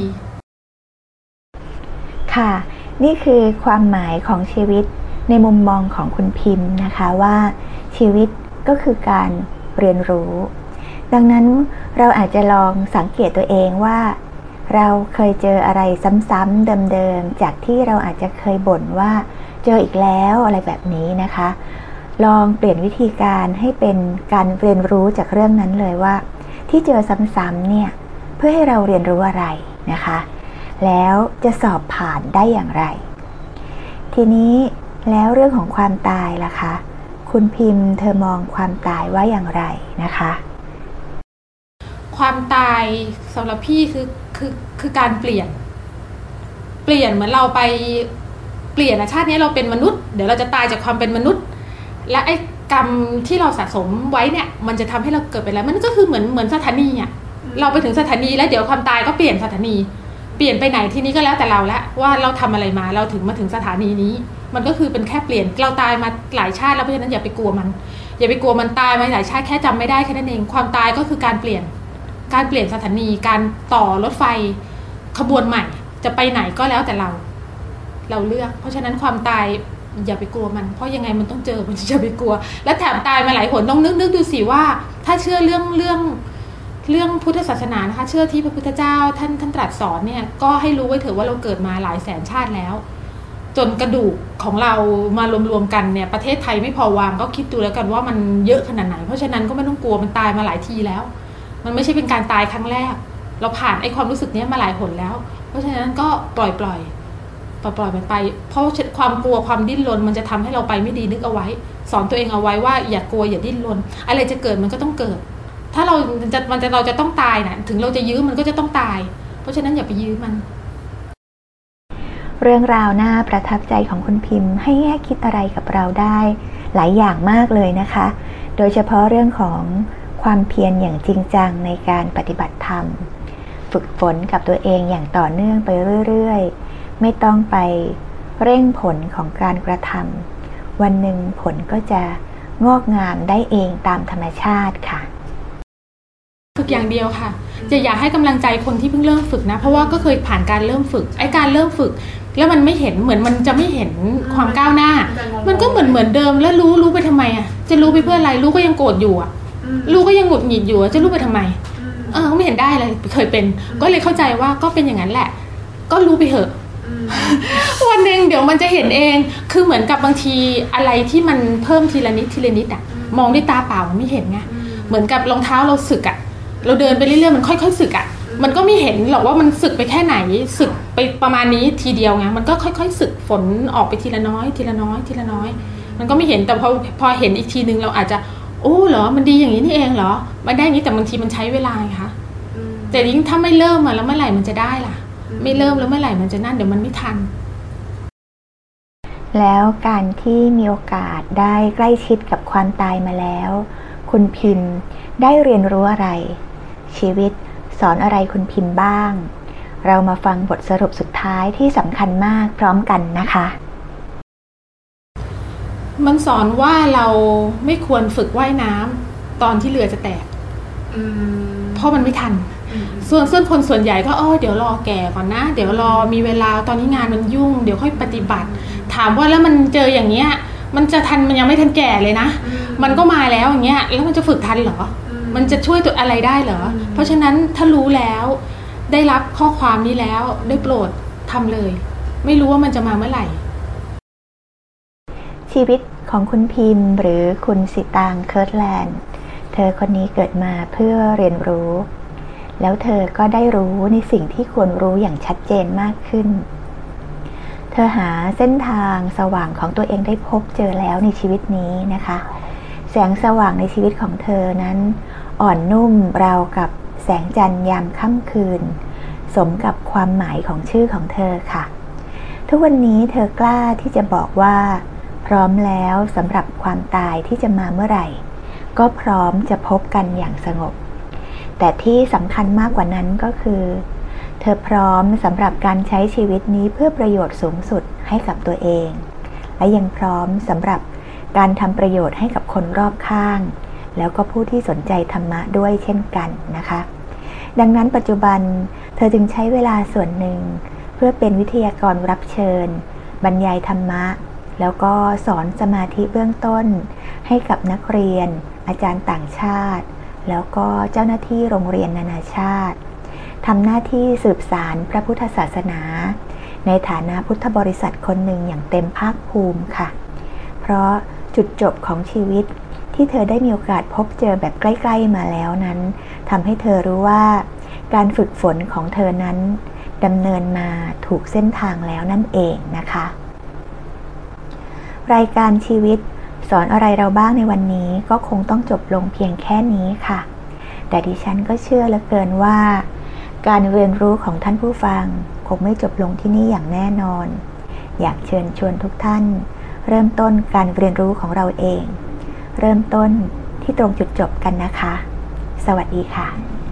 [SPEAKER 2] ค่ะนี่คือความหมายของชีวิตในมุมมองของคุณพิมพ์นะคะว่าชีวิตก็คือการเรียนรู้ดังนั้นเราอาจจะลองสังเกตตัวเองว่าเราเคยเจออะไรซ้ำๆเดิมๆจากที่เราอาจจะเคยบ่นว่าเจออีกแล้วอะไรแบบนี้นะคะลองเปลี่ยนวิธีการให้เป็นการเรียนรู้จากเรื่องนั้นเลยว่าที่เจอซ้ำๆเนี่ยเพื่อให้เราเรียนรู้อะไรนะคะแล้วจะสอบผ่านได้อย่างไรทีนี้แล้วเรื่องของความตายล่ะคะคุณพิมพ์เธอมองความตายว่าอย่างไรนะคะ
[SPEAKER 3] ความตายสำหรับพี่คือการเปลี่ยนเหมือนเราไปเปลี่ยนชาตินี้เราเป็นมนุษย์เดี๋ยวเราจะตายจากความเป็นมนุษย์และไอ้กรรมที่เราสะสมไว้เนี่ยมันจะทำให้เราเกิดไปแล้วมันก็คือเหมือนสถานีอ่ะเราไปถึงสถานีแล้วเดี๋ยวความตายก็เปลี่ยนสถานีเปลี่ยนไปไหนทีนี้ก็แล้วแต่เราละว่าเราทำอะไรมาเราถึงมาถึงสถานีนี้มันก็คือเป็นแค่เปลี่ยนเราตายมาหลายชาติแล้วเพราะฉะนั้นอย่าไปกลัวมันตายมาหลายชาติแค่จำไม่ได้แค่นั้นเองความตายก็คือการเปลี่ยนสถานีการต่อรถไฟขบวนใหม่จะไปไหนก็แล้วแต่เราเลือกเพราะฉะนั้นความตายอย่าไปกลัวมันเพราะยังไงมันต้องเจอมันจะไปกลัวและแถมตายมาหลายหนต้องนึกดูสิว่าถ้าเชื่อเรื่องพุทธศาสนานะคะเชื่อที่พระพุทธเจ้าท่านตรัสสอนเนี่ยก็ให้รู้ไว้เถอะว่าเราเกิดมาหลายแสนชาติแล้วจนกระดูกของเรามารวมกันเนี่ยประเทศไทยไม่พอวางก็คิดดูแล้วกันว่ามันเยอะขนาดไหนเพราะฉะนั้นก็ไม่ต้องกลัวมันตายมาหลายทีแล้วมันไม่ใช่เป็นการตายครั้งแรกเราผ่านไอ้ความรู้สึกนี้มาหลายหนแล้วเพราะฉะนั้นก็ปล่อยมันไปเพราะความกลัวความดิ้นรนมันจะทำให้เราไปไม่ดีนึกเอาไว้สอนตัวเองเอาไว้ว่าอย่ากลัวอย่าดิ้นรนอะไรจะเกิดมันก็ต้องเกิดถ้าเราจะต้องตายนะถึงเราจะยื้อมันก็จะต้องตายเพราะฉะนั้นอย่าไปยื้อมัน
[SPEAKER 2] เรื่องราวน่าประทับใจของคุณพิมพ์ให้แง่คิดอะไรกับเราได้หลายอย่างมากเลยนะคะโดยเฉพาะเรื่องของความเพียรอย่างจริงจังในการปฏิบัติธรรมฝึกฝนกับตัวเองอย่างต่อเนื่องไปเรื่อยๆไม่ต้องไปเร่งผลของการกระทำวันหนึ่งผลก็จะงอกงามได้เองตามธรรมชาติค่ะ
[SPEAKER 3] ฝึกอย่างเดียวค่ะจะอยากให้กำลังใจคนที่เพิ่งเริ่มฝึกนะเพราะว่าก็เคยผ่านการเริ่มฝึกไอ้การเริ่มฝึกแล้วมันไม่เห็นเหมือนมันจะไม่เห็นความก้าวหน้ามันก็เหมือนเดิมแล้วรู้ไปทำไมอ่ะจะรู้ไปเพื่ออะไรรู้ก็ยังโกรธอยู่อ่ะรู้ก็ยังหงุดหงิดอยู่จะรู้ไปทำไมก็ไม่เห็นได้เลยเคยเป็นก็เลยเข้าใจว่าก็เป็นอย่างนั้นแหละก็รู้ไปเถอะวันหนึ่งเดี๋ยวมันจะเห็นเองคือเหมือนกับบางทีอะไรที่มันเพิ่มทีละนิดทีละนิดอ่ะมองด้วยตาเปล่ามันไม่เห็นไงเหมือนกับรองเท้าเราสึกอ่ะเราเดินไปเรื่อยๆมันค่อยๆสึกอ่ะมันก็ไม่เห็นหรอกว่ามันสึกไปแค่ไหนสึกไปประมาณนี้ทีเดียวไงมันก็ค่อยๆสึกฝนออกไปทีละน้อยทีละน้อยทีละน้อยมันก็ไม่เห็นแต่พอเห็นอีกทีนึงเราอาจจะโอ้เหรอมันดีอย่างนี้นี่เองเหรอมันได้อย่างนี้แต่บางทีมันใช้เวลาไงคะแต่ยิ่งถ้าไม่เริ่มมาแล้วเมื่อไหร่มันจะได้ล่ะไม่เริ่มแล้วเมื่อไหร่มันจะนั่นเดี๋ยวมันไม่ทัน
[SPEAKER 2] แล้วการที่มีโอกาสได้ใกล้ชิดกับความตายมาแล้วคุณพิมพ์ได้เรียนรู้อะไรชีวิตสอนอะไรคุณพิมพ์บ้างเรามาฟังบทสรุปสุดท้ายที่สำคัญมากพร้อมกันนะคะ
[SPEAKER 3] มันสอนว่าเราไม่ควรฝึกว่ายน้ำตอนที่เรือจะแตกเพราะมันไม่ทันส่วนคนส่วนใหญ่ก็เดี๋ยวรอแก่ก่อนนะเดี๋ยวรอมีเวลาตอนนี้งานมันยุ่งเดี๋ยวค่อยปฏิบัติถามว่าแล้วมันเจออย่างเงี้ยมันจะทันมันยังไม่ทันแก่เลยนะมันก็มาแล้วอย่างเงี้ยแล้วมันจะฝึกทันเหรอมันจะช่วยตัวอะไรได้เหรอเพราะฉะนั้นถ้ารู้แล้วได้รับข้อความนี้แล้วได้โปรดทำเลยไม่รู้ว่ามันจะมาเมื่อไหร่
[SPEAKER 2] ชีวิตของคุณพิมพ์หรือคุณสิตางเคิร์ทแลนด์เธอคนนี้เกิดมาเพื่อเรียนรู้แล้วเธอก็ได้รู้ในสิ่งที่ควรรู้อย่างชัดเจนมากขึ้นเธอหาเส้นทางสว่างของตัวเองได้พบเจอแล้วในชีวิตนี้นะคะแสงสว่างในชีวิตของเธอนั้นอ่อนนุ่มราวกับแสงจันทร์ยามค่ำคืนสมกับความหมายของชื่อของเธอค่ะทุกวันนี้เธอกล้าที่จะบอกว่าพร้อมแล้วสำหรับความตายที่จะมาเมื่อไหร่ก็พร้อมจะพบกันอย่างสงบแต่ที่สำคัญมากกว่านั้นก็คือเธอพร้อมสำหรับการใช้ชีวิตนี้เพื่อประโยชน์สูงสุดให้กับตัวเองและยังพร้อมสำหรับการทำประโยชน์ให้กับคนรอบข้างแล้วก็ผู้ที่สนใจธรรมะด้วยเช่นกันนะคะดังนั้นปัจจุบันเธอจึงใช้เวลาส่วนหนึ่งเพื่อเป็นวิทยากรรับเชิญบรรยายธรรมะแล้วก็สอนสมาธิเบื้องต้นให้กับนักเรียนอาจารย์ต่างชาติแล้วก็เจ้าหน้าที่โรงเรียนนานาชาติทำหน้าที่สืบสานพระพุทธศาสนาในฐานะพุทธบริษัทคนหนึ่งอย่างเต็มภาคภูมิค่ะเพราะจุดจบของชีวิตที่เธอได้มีโอกาสพบเจอแบบใกล้ๆมาแล้วนั้นทำให้เธอรู้ว่าการฝึกฝนของเธอนั้นดำเนินมาถูกเส้นทางแล้วนั่นเองนะคะรายการชีวิตสอนอะไรเราบ้างในวันนี้ก็คงต้องจบลงเพียงแค่นี้ค่ะแต่ดิฉันก็เชื่อเหลือเกินว่าการเรียนรู้ของท่านผู้ฟังคงไม่จบลงที่นี่อย่างแน่นอนอยากเชิญชวนทุกท่านเริ่มต้นการเรียนรู้ของเราเองเริ่มต้นที่ตรงจุดจบกันนะคะสวัสดีค่ะ